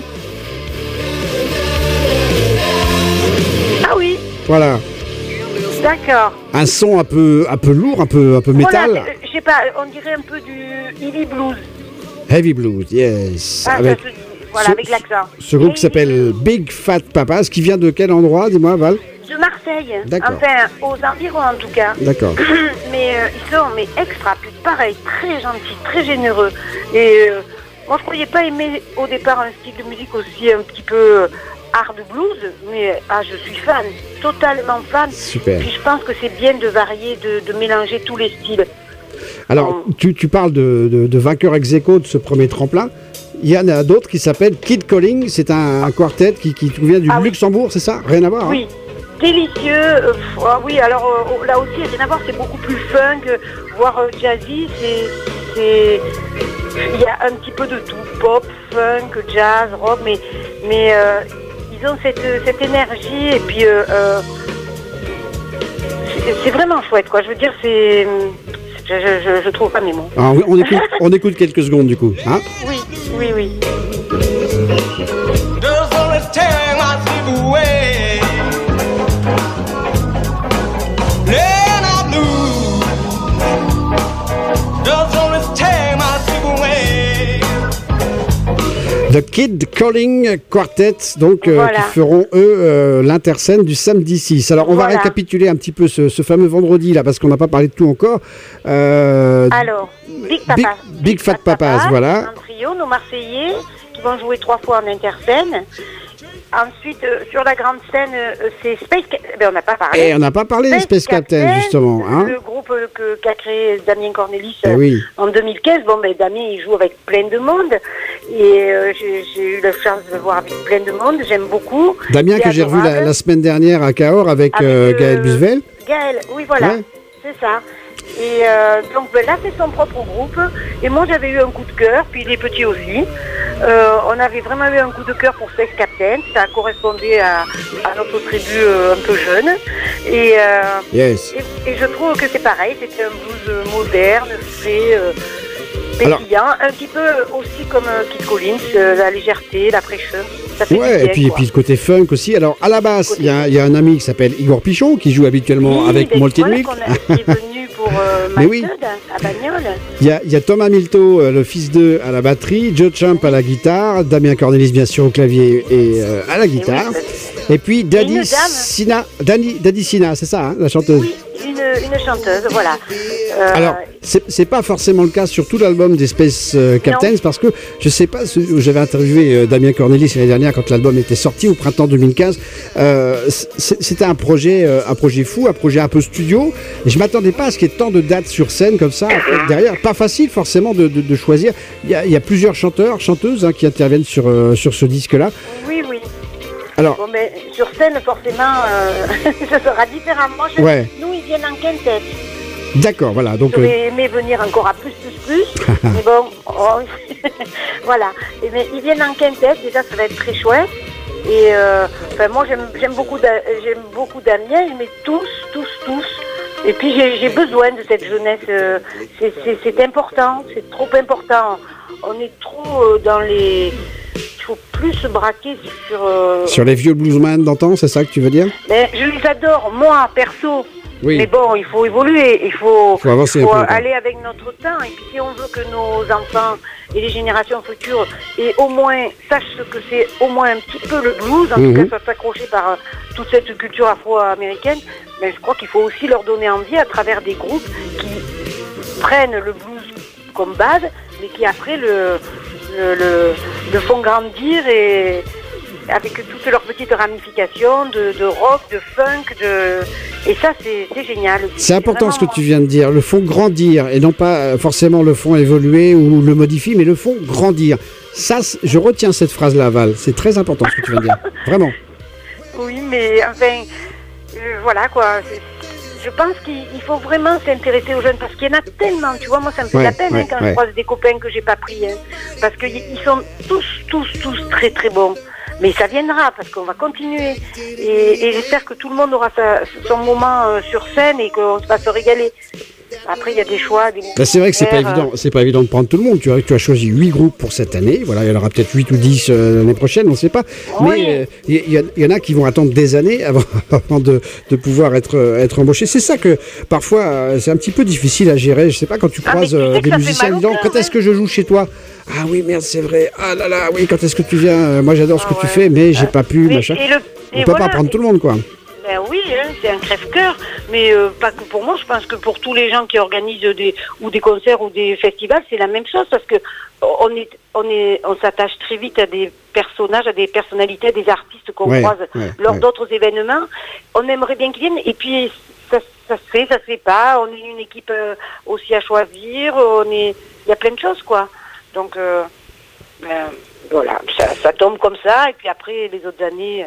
S7: Ah oui.
S4: Voilà.
S7: D'accord.
S4: Un son un peu lourd, un peu métal.
S7: Voilà, je sais pas, on dirait un peu du heavy blues.
S4: Heavy blues, yes.
S7: Ah, avec l'accent.
S4: Ce groupe s'appelle Big Fat Papas, qui vient de quel endroit, dis-moi, Val?
S7: De Marseille.
S4: D'accord.
S7: Enfin, aux environs en tout cas.
S4: D'accord.
S7: Mais ils sont extra, puis pareil, très gentils, très généreux. Et moi, je croyais pas aimer au départ un style de musique aussi un petit peu hard blues, mais je suis fan, totalement fan.
S4: Super.
S7: Puis je pense que c'est bien de varier, de mélanger tous les styles.
S4: Alors, tu parles de vainqueur ex-aequo de ce premier tremplin. Il y en a d'autres qui s'appellent Kid Calling, c'est un quartet qui vient du Luxembourg, c'est ça? Rien à voir.
S7: Oui, délicieux. Oui, alors là aussi, rien à voir, c'est beaucoup plus funk, voire jazzy. Il y a un petit peu de tout, pop, funk, jazz, rock, mais ils ont cette énergie et puis c'est vraiment chouette, quoi. Je veux dire, je trouve pas mes mots.
S4: Alors, on écoute quelques secondes du coup. Hein?
S7: Oui.
S4: The Kid Calling Quartet, donc qui feront eux l'interscène du samedi 6. Alors on va récapituler un petit peu ce fameux vendredi là, parce qu'on n'a pas parlé de tout encore.
S7: Alors, Big
S4: Fat Papas, voilà.
S7: Un trio, nos Marseillais, qui vont jouer 3 fois en interscène. Ensuite, sur la grande scène, c'est Space Captain. On n'a pas parlé.
S4: On n'a pas parlé de Space Captain, justement. Hein,
S7: le groupe qu'a créé Damien Cornelis en 2015. Bon, Damien, il joue avec plein de monde. Et j'ai eu la chance de le voir avec plein de monde. J'aime beaucoup.
S4: Damien, que j'ai revu la semaine dernière à Cahors avec Gaël Busvel.
S7: Gaël, oui, voilà. Ouais. C'est ça. Et donc là, c'est son propre groupe. Et moi, j'avais eu un coup de cœur, puis les petits aussi. On avait vraiment eu un coup de cœur pour Space Captain. Ça correspondait à notre tribu un peu jeune. Et je trouve que c'est pareil. C'était un blues moderne, frais, pétillant. Un petit peu aussi comme Kid Collins, la légèreté, la fraîcheur. Ça fait bien,
S4: et puis le côté funk aussi. Alors à la basse, il y a un ami qui s'appelle Igor Pichon qui joue habituellement avec Moltenwick.
S7: Qui est venu pour à Bagnole.
S4: Il y a Thomas Milto, le fils d'eux, à la batterie, Joe Champ à la guitare, Damien Cornelis bien sûr au clavier et à la guitare. Et puis Daddy Sina, c'est ça, hein, la chanteuse.
S7: Oui, une chanteuse, voilà.
S4: Alors, c'est pas forcément le cas sur tout l'album des Space Captains, parce que je sais pas, j'avais interviewé Damien Cornelis l'année dernière quand l'album était sorti au printemps 2015. C'était un projet fou, un projet un peu studio, et je m'attendais pas à ce qu'il y ait tant de dates sur scène comme ça derrière. Pas facile forcément de choisir. Il y a plusieurs chanteurs, chanteuses qui interviennent sur ce disque-là.
S7: Oui.
S4: Alors,
S7: bon, mais sur scène, forcément, ce sera différemment. Nous, ils viennent en quintette.
S4: D'accord, voilà. Donc,
S7: j'aurais aimé venir encore à plus. Mais bon, voilà. Mais ils viennent en quintette, déjà, ça va être très chouette. Et moi, j'aime beaucoup Damien, mais tous. Et puis, j'ai besoin de cette jeunesse. C'est important, c'est trop important. On est trop dans les... faut plus se braquer sur...
S4: Sur les vieux bluesman d'antan, c'est ça que tu veux dire?
S7: Mais je les adore, moi, perso.
S4: Oui.
S7: Mais bon, il faut évoluer, il faut
S4: avancer un peu,
S7: aller avec notre temps. Et puis si on veut que nos enfants et les générations futures au moins sachent ce que c'est au moins un petit peu le blues, en tout cas soient accrochés par toute cette culture afro-américaine, mais je crois qu'il faut aussi leur donner envie à travers des groupes qui prennent le blues comme base, mais qui après le font grandir et avec toutes leurs petites ramifications de rock, de funk, et ça c'est génial.
S4: C'est important vraiment... ce que tu viens de dire, le font grandir et non pas forcément le font évoluer ou le modifie, mais le font grandir. Ça, je retiens cette phrase-là, Val, c'est très important ce que tu viens de dire, vraiment.
S7: Oui, mais enfin, voilà quoi. Je pense qu'il faut vraiment s'intéresser aux jeunes parce qu'il y en a tellement, tu vois, moi ça me fait de la peine quand je croise des copains que j'ai pas pris, parce qu'ils sont tous très très bons. Mais ça viendra parce qu'on va continuer et j'espère que tout le monde aura son moment sur scène et qu'on va se régaler. Après, il y a des choix.
S4: C'est vrai que c'est pas évident de prendre tout le monde. Tu as choisi 8 groupes pour cette année. Voilà, il y en aura peut-être 8 ou 10 l'année prochaine, on ne sait pas. Oui. Mais il y en a qui vont attendre des années avant de pouvoir être embauchés. C'est ça que parfois c'est un petit peu difficile à gérer. Je sais pas, quand tu croises des musiciens disant quand est-ce que je joue chez toi? Ah oui, merde, c'est vrai. Ah là là, oui, quand est-ce que tu viens? Moi j'adore ce que tu fais, mais j'ai pas pu, machin. On peut pas prendre tout le monde, quoi.
S7: Ben oui, c'est un crève-cœur, mais pas que pour moi, je pense que pour tous les gens qui organisent des concerts ou des festivals, c'est la même chose, parce que on s'attache très vite à des personnages, à des personnalités, à des artistes qu'on croise lors d'autres événements. On aimerait bien qu'ils viennent, et puis ça se fait, ça se fait pas, on est une équipe aussi à choisir, il y a plein de choses, quoi. Donc, voilà, ça tombe comme ça, et puis après, les autres années,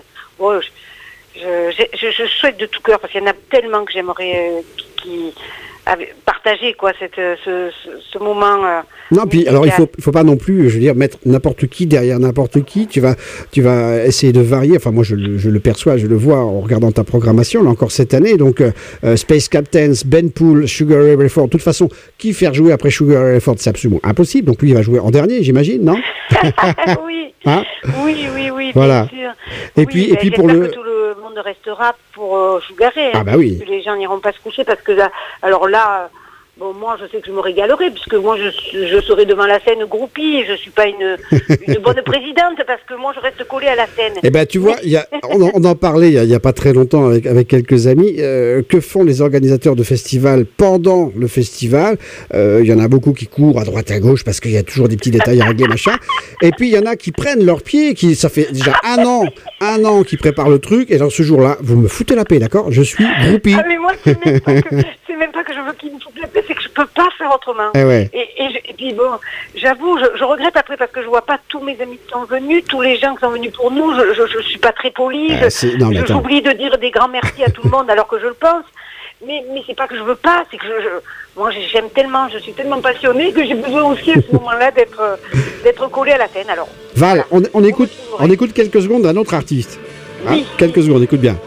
S7: je souhaite de tout cœur, parce qu'il y en a tellement que j'aimerais qui partager quoi, ce moment.
S4: Non, puis alors il faut pas non plus, je veux dire, mettre n'importe qui derrière n'importe qui. Tu vas essayer de varier. Enfin, moi je le perçois, je le vois en regardant ta programmation là encore cette année. Donc Space Captains, Ben Poole, Sugar Ray Rayford. De toute façon, qui faire jouer après Sugar Ray Rayford, c'est absolument impossible. Donc lui, il va jouer en dernier, j'imagine, non?
S7: Oui.
S4: Hein?
S7: Oui,
S4: voilà.
S7: Bien sûr.
S4: Et puis pour
S7: que tout le monde restera pour Sugar Ray.
S4: Ah bah oui.
S7: Les gens n'iront pas se coucher parce que là, alors là. Bon, moi, je sais que je me régalerai, puisque moi, je serai devant la scène groupie, et je suis pas une bonne présidente, parce que moi, je reste collée à la scène. Eh ben,
S4: tu vois, on en parlait il y a pas très longtemps avec quelques amis. Que font les organisateurs de festivals pendant le festival? Il y en a beaucoup qui courent à droite à gauche, parce qu'il y a toujours des petits détails à régler, machin. Et puis, il y en a qui prennent leurs pieds, ça fait déjà un an qu'ils préparent le truc, et dans ce jour-là, vous me foutez la paix, d'accord? Je suis groupie.
S7: Ah, mais moi, c'est même pas que je veux qu'ils me foutent la paix, c'est que je peux pas faire autrement. Et puis bon, j'avoue, je regrette après parce que je vois pas tous mes amis qui sont venus, tous les gens qui sont venus pour nous, je suis pas très polie, j'oublie de dire des grands merci à tout le monde alors que je le pense. Mais c'est pas que je veux pas, c'est que moi j'aime tellement, je suis tellement passionnée que j'ai besoin aussi à ce moment-là d'être collée à la scène. Alors
S4: Val, voilà. on écoute quelques secondes d'un autre artiste.
S7: Oui.
S4: Quelques secondes, écoute bien.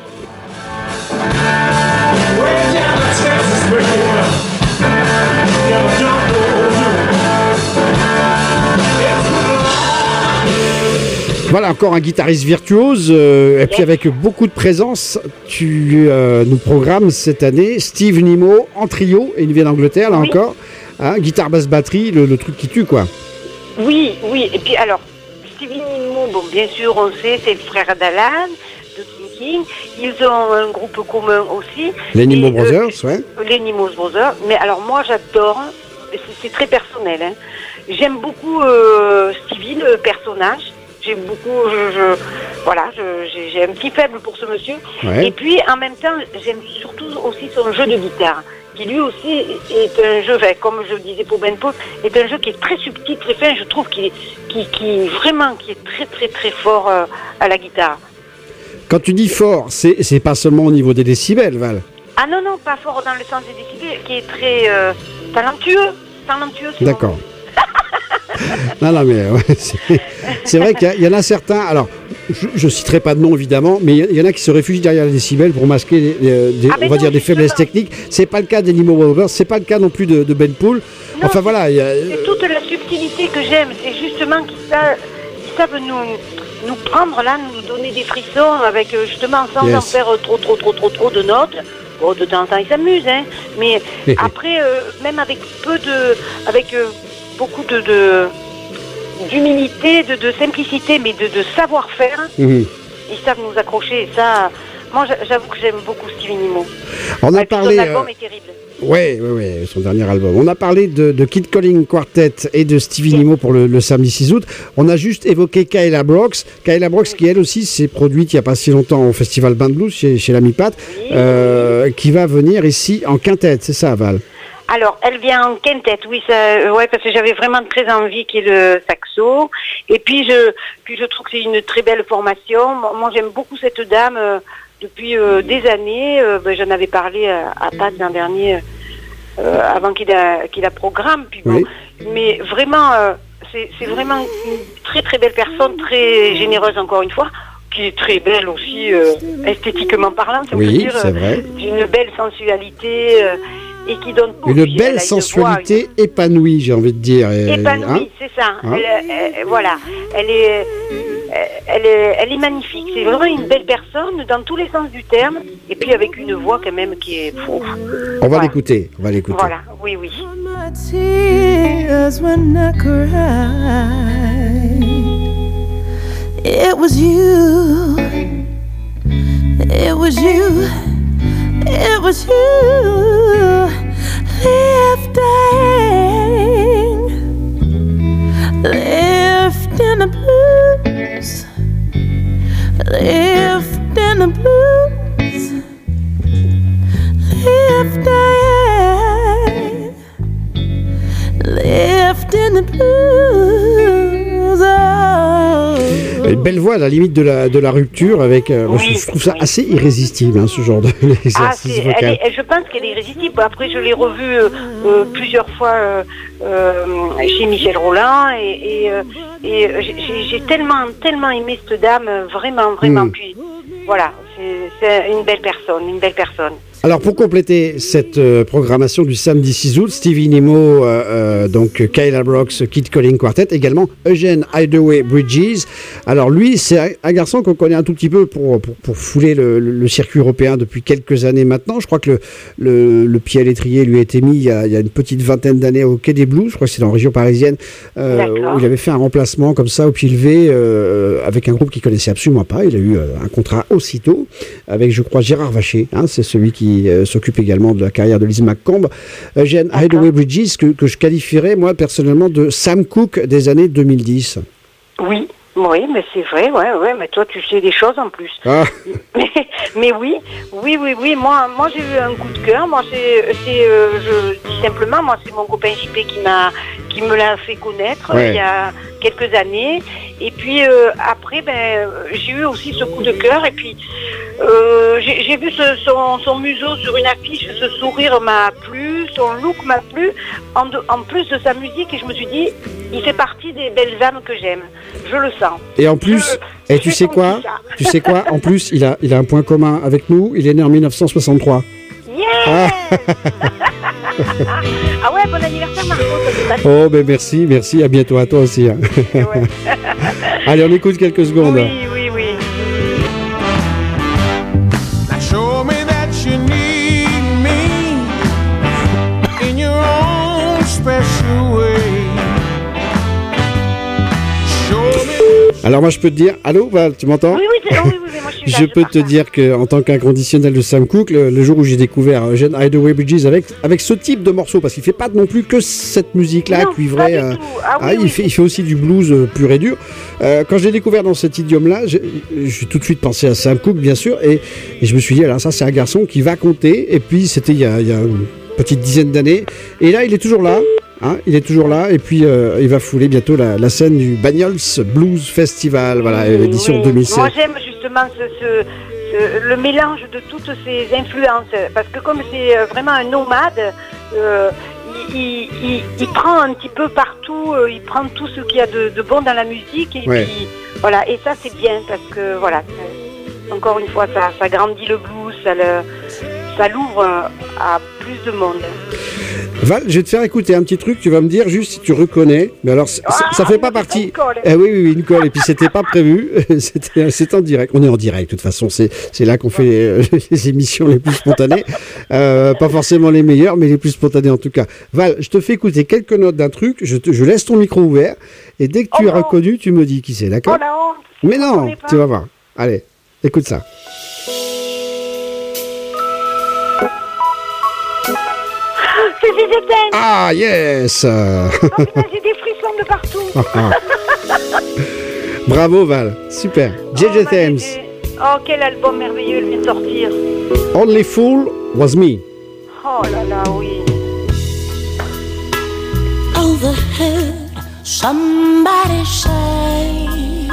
S4: Voilà, encore un guitariste virtuose, et puis avec beaucoup de présence, tu nous programmes cette année Steve Nimo en trio, et il vient d'Angleterre, là encore, hein, guitare, basse, batterie, le truc qui tue, quoi.
S7: Oui, et puis alors, Steve Nimo, bon, bien sûr, on sait, c'est le frère d'Alan, de King. Ils ont un groupe commun aussi.
S4: Les Nimo Brothers,
S7: Les Nimo Brothers, mais alors moi j'adore, c'est très personnel, hein. J'aime beaucoup Stevie, le personnage. J'aime beaucoup, j'ai un petit faible pour ce monsieur. Ouais. Et puis, en même temps, j'aime surtout aussi son jeu de guitare, qui lui aussi est un jeu, comme je le disais pour Ben Poole, est un jeu qui est très subtil, très fin. Je trouve qu'il est très, très, très fort à la guitare.
S4: Quand tu dis fort, c'est pas seulement au niveau des décibels, Val.
S7: Ah non, pas fort dans le sens des décibels, qui est très talentueux.
S4: D'accord. Non, mais c'est vrai qu'il y en a certains. Alors, je citerai pas de nom évidemment, mais il y en a qui se réfugient derrière les décibels pour masquer des faiblesses techniques. C'est pas le cas des Nimo Brothers, c'est pas le cas non plus de Ben Poole.
S7: Non, enfin voilà. C'est toute la subtilité que j'aime. C'est justement qu'ils savent nous prendre là, nous donner des frissons avec justement sans en faire trop de notes. Bon, de temps en temps, ils s'amusent, hein. Mais après, même avec beaucoup d'humilité, de simplicité, mais de savoir-faire, ils savent nous accrocher. Et ça, moi, j'avoue que j'aime beaucoup Stevie Nimmo.
S4: On a parlé.
S7: Son album est terrible.
S4: Oui, son dernier album. On a parlé de Kid Calling Quartet et de Stevie Nimmo pour le samedi 6 août. On a juste évoqué Kyla Brox. Kyla Brox qui, elle aussi, s'est produite il n'y a pas si longtemps au Festival Band Blues chez l'ami Pat, qui va venir ici en quintette, c'est ça, Val?
S7: Alors, elle vient en quintette, oui, parce que j'avais vraiment très envie qu'il y ait le saxo. Et puis je trouve que c'est une très belle formation. Moi, j'aime beaucoup cette dame depuis des années. J'en avais parlé à Pat l'an dernier, avant qu'il la programme. Puis bon, mais vraiment, c'est vraiment une très très belle personne, très généreuse encore une fois, qui est très belle aussi, esthétiquement parlant, ça veut dire, d'une belle sensualité. Et qui donne tout.
S4: Une belle sensualité épanouie, j'ai envie de dire.
S7: Épanouie, c'est ça. Voilà. Elle est magnifique. C'est vraiment une belle personne dans tous les sens du terme. Et puis avec une voix quand même qui est fou.
S4: On va l'écouter.
S7: Voilà, oui.
S5: It was you. It was you. It was you lifting the blues, lifting the blues, lifting the blues. Oh.
S4: Une belle voix à la limite de la rupture avec. Je trouve ça assez irrésistible, ce genre d'exercice vocal.
S7: Je pense qu'elle est irrésistible. Après, je l'ai revue plusieurs fois chez Michel Roland et j'ai tellement aimé cette dame, vraiment. Puis voilà, c'est une belle personne.
S4: Alors pour compléter cette programmation du samedi 6 août, Stevie Nimmo, donc Kyla Brox, Kid Calling Quartet, également Eugene Hideaway Bridges. Alors lui, c'est un garçon qu'on connaît un tout petit peu pour fouler le circuit européen depuis quelques années maintenant. Je crois que le pied à l'étrier lui a été mis il y a une petite vingtaine d'années au Quai des Blues, je crois que c'est dans la région parisienne, où il avait fait un remplacement comme ça au pied levé avec un groupe qu'il connaissait absolument pas. Il a eu un contrat aussitôt avec, je crois, Gérard Vacher, c'est celui qui s'occupe également de la carrière de Lise McComb. Eugene Hideaway Bridges, que je qualifierais, moi, personnellement, de Sam Cooke des années 2010.
S7: Oui, mais c'est vrai, mais toi, tu sais des choses en plus.
S4: Ah.
S7: mais oui, moi, j'ai eu un coup de cœur. Moi, je dis simplement, moi, c'est mon copain JP qui me l'a fait connaître il y a quelques années. Et puis, après, j'ai eu aussi ce coup de cœur. Et puis, j'ai vu son museau sur une affiche, ce sourire m'a plu, son look m'a plu, en plus de sa musique, et je me suis dit, il fait partie des belles âmes que j'aime. Je le sens. Et en plus,
S4: tu sais quoi ? En plus, il a un point commun avec nous, il est né en 1963.
S7: Yeah. Ah ouais, bon anniversaire Marco.
S4: Oh ben merci, à bientôt à toi aussi. Ouais. Allez, on écoute quelques secondes.
S7: Oui.
S6: Show me that you need me in your own special way.
S4: Alors moi je peux te dire, allô Val, tu m'entends ?
S7: Oui, moi je suis là.
S4: Je peux te dire qu'en tant qu'inconditionnel de Sam Cooke, le jour où j'ai découvert Eugene Hideaway Bridges avec ce type de morceau, parce qu'il fait pas non plus que cette musique-là cuivrée, il fait aussi du blues pur et dur. Quand je l'ai découvert dans cet idiome-là, j'ai tout de suite pensé à Sam Cooke bien sûr, et je me suis dit, alors ça c'est un garçon qui va compter, et puis c'était il y a une petite dizaine d'années, et là il est toujours là. Il est toujours là et puis il va fouler bientôt la scène du Banyuls Blues Festival, l'édition 2007.
S7: Moi j'aime justement le mélange de toutes ces influences, parce que comme c'est vraiment un nomade, il prend un petit peu partout, il prend tout ce qu'il y a de bon dans la musique et puis voilà, et ça c'est bien parce que voilà, encore une fois ça grandit le blues, ça l'ouvre à plus de monde.
S4: Val, je vais te faire écouter un petit truc, tu vas me dire juste si tu reconnais. Mais alors, ça fait pas partie. Oui, une colle. Et puis, c'était pas prévu. C'est en direct. On est en direct, de toute façon. C'est là qu'on fait les émissions les plus spontanées. Pas forcément les meilleures, mais les plus spontanées en tout cas. Val, je te fais écouter quelques notes d'un truc. Je laisse ton micro ouvert. Et dès que tu as reconnu, tu me dis qui c'est, d'accord?
S7: Oh la honte.
S4: Mais non, tu vas voir. Allez, écoute ça.
S7: C'est ZZN.
S4: Ah, yes.
S7: Oh, putain, j'ai des frissons de partout.
S4: Bravo Val, super. JJ Thames.
S7: Oh, quel album merveilleux il vient de sortir.
S4: Only Fool Was Me.
S7: Oh là là, oui.
S5: Overheard somebody say,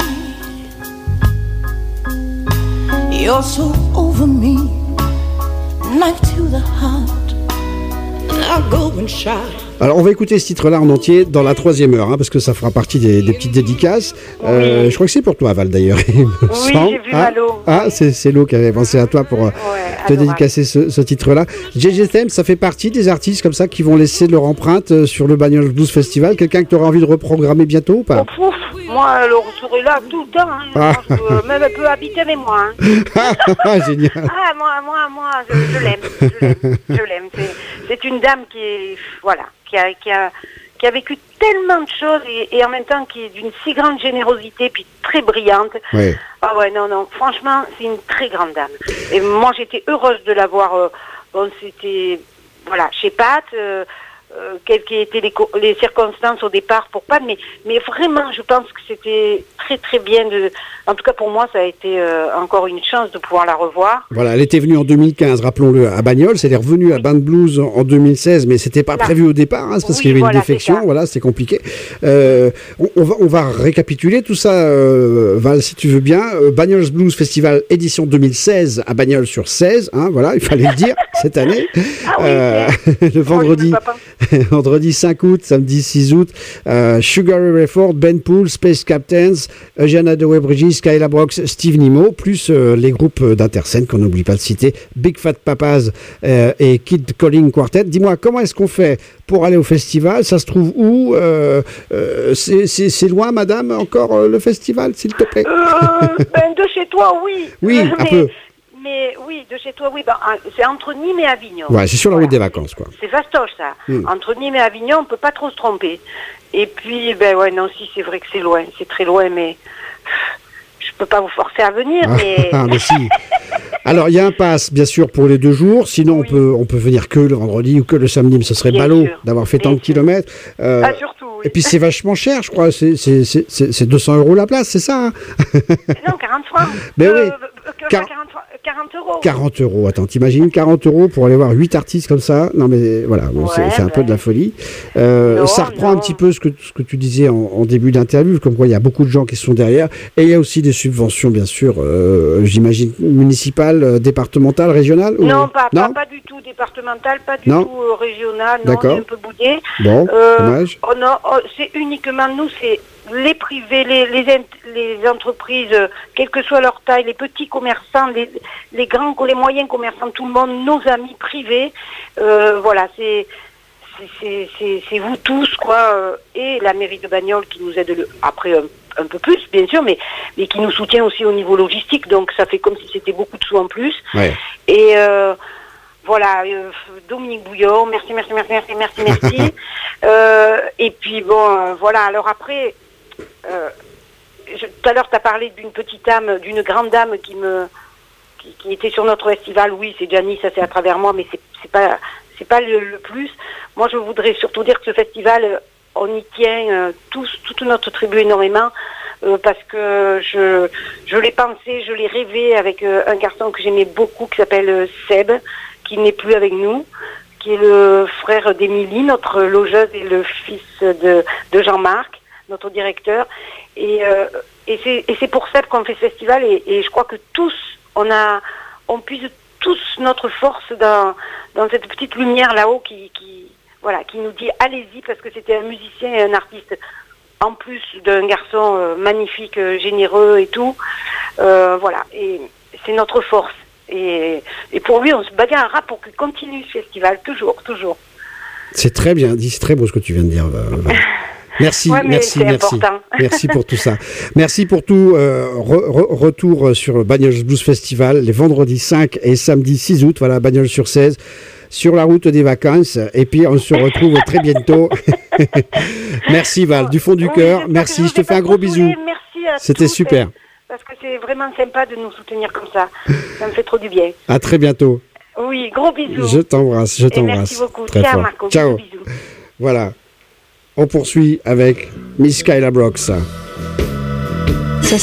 S5: you're so over me, knife to the heart. I'll go and shout.
S4: Alors on va écouter ce titre-là en entier dans la 3e heure, parce que ça fera partie des petites dédicaces. Je crois que c'est pour toi Val d'ailleurs.
S7: Oui, j'ai vu Malo.
S4: C'est Lo qui avait pensé à toi pour te dédicacer ce titre-là. JJ Thames, ça fait partie des artistes comme ça qui vont laisser leur empreinte sur le Bagnols Blues Festival. Quelqu'un que tu auras envie de reprogrammer bientôt ou pas?
S7: Moi, elle serait là tout le temps. Même elle peut habiter avec moi.
S4: Génial.
S7: Moi, je l'aime. C'est une dame qui est, voilà, qui a vécu tellement de choses et en même temps qui est d'une si grande générosité puis très brillante.
S4: Ouais.
S7: Ah ouais, non, franchement, c'est une très grande dame. Et moi, j'étais heureuse de la voir. C'était, voilà, chez Pat. Quelles étaient les circonstances au départ pour Pat, mais vraiment, je pense que c'était très très bien. En tout cas, pour moi, ça a été encore une chance de pouvoir la revoir.
S4: Voilà, elle était venue en 2015, rappelons-le, à Bagnols. Elle est revenue à Band Blues en 2016, mais c'était pas prévu au départ, c'est parce qu'il y avait une défection. Voilà, c'était compliqué. On va récapituler tout ça, Val, si tu veux bien. Bagnols Blues Festival édition 2016 à Bagnols sur 16. Voilà, il fallait le dire cette année. Le vendredi. Vendredi 5 août, samedi 6 août, Sugar Ray Rayford, Ben Poole, Space Captains, Eugene Hathaway Bridges, Skyla Brox, Steve Nimo, plus les groupes d'Interscène qu'on n'oublie pas de citer, Big Fat Papas et Kid Calling Quartet. Dis-moi, comment est-ce qu'on fait pour aller au festival? Ça se trouve où? C'est loin, madame, encore le festival, s'il te plaît?
S7: De chez toi, oui.
S4: Oui, un peu.
S7: Mais oui, de chez toi, oui. C'est entre Nîmes et Avignon.
S4: Ouais, c'est sur la route des vacances, quoi.
S7: C'est fastoche, ça. Entre Nîmes et Avignon, on peut pas trop se tromper. Et puis, si, c'est vrai que c'est loin. C'est très loin, mais je peux pas vous forcer à venir, mais...
S4: mais si. Alors, il y a un pass, bien sûr, pour les 2 jours. Sinon, on peut venir que le vendredi ou que le samedi, mais ce serait ballot d'avoir fait tant de kilomètres.
S7: Surtout, oui.
S4: Et puis, c'est vachement cher, je crois. C'est 200 € la place, c'est ça, hein?
S7: Non, 40 francs.
S4: Mais oui.
S7: 40 euros.
S4: 40 €, attends, t'imagines 40 € pour aller voir 8 artistes comme ça? Non mais voilà, c'est un peu de la folie. Ça reprend un petit peu ce que tu disais en début d'interview, comme quoi il y a beaucoup de gens qui sont derrière, et il y a aussi des subventions bien sûr, j'imagine municipales, départementales, régionales?
S7: Non, pas du tout départementales, pas du tout régionales, non, on est un peu boudé.
S4: Bon, dommage.
S7: C'est uniquement nous, c'est les privés, les entreprises, quelle que soit leur taille, les petits commerçants, les grands, les moyens commerçants, tout le monde, nos amis privés, voilà, c'est vous tous, quoi, et la mairie de Bagnols qui nous aide après un peu plus, bien sûr, mais qui nous soutient aussi au niveau logistique, donc ça fait comme si c'était beaucoup de sous en plus. Ouais. Et voilà, Dominique Bouillon, merci. Et puis bon, voilà, alors après... tout à l'heure, tu as parlé d'une petite dame, d'une grande dame qui était sur notre festival. Oui, c'est Gianni, ça c'est à travers moi, mais c'est pas le plus. Moi, je voudrais surtout dire que ce festival, on y tient toute notre tribu énormément, parce que je l'ai pensé, je l'ai rêvé avec un garçon que j'aimais beaucoup qui s'appelle Seb, qui n'est plus avec nous, qui est le frère d'Émilie, notre logeuse, et le fils de Jean-Marc, notre directeur, et c'est pour ça qu'on fait ce festival, et je crois que tous, on puise tous notre force dans cette petite lumière là-haut qui nous dit allez-y, parce que c'était un musicien et un artiste, en plus d'un garçon magnifique, généreux et tout, voilà, et c'est notre force, et pour lui on se bagarrera pour qu'il continue ce festival, toujours.
S4: C'est très bien dit, c'est très beau ce que tu viens de dire. Merci,
S7: ouais,
S4: merci.
S7: Important.
S4: Merci pour tout ça. Merci pour tout. Retour sur le Bagnols Blues Festival les vendredis 5 et samedi 6 août. Voilà, Bagnols-sur-Cèze, sur la route des vacances. Et puis, on se retrouve très bientôt. Merci Val, du fond du cœur. Merci, je te fais un gros bisou.
S7: Merci à
S4: C'était
S7: tous,
S4: super.
S7: Parce que c'est vraiment sympa de nous soutenir comme ça. Ça me fait trop du bien.
S4: À très bientôt.
S7: Oui, gros bisous.
S4: Je t'embrasse.
S7: Et merci beaucoup.
S4: Très
S7: Ciao
S4: fort.
S7: Marco.
S4: Ciao.
S7: Bisous.
S4: Voilà. On poursuit avec Miss Kyla Brooks.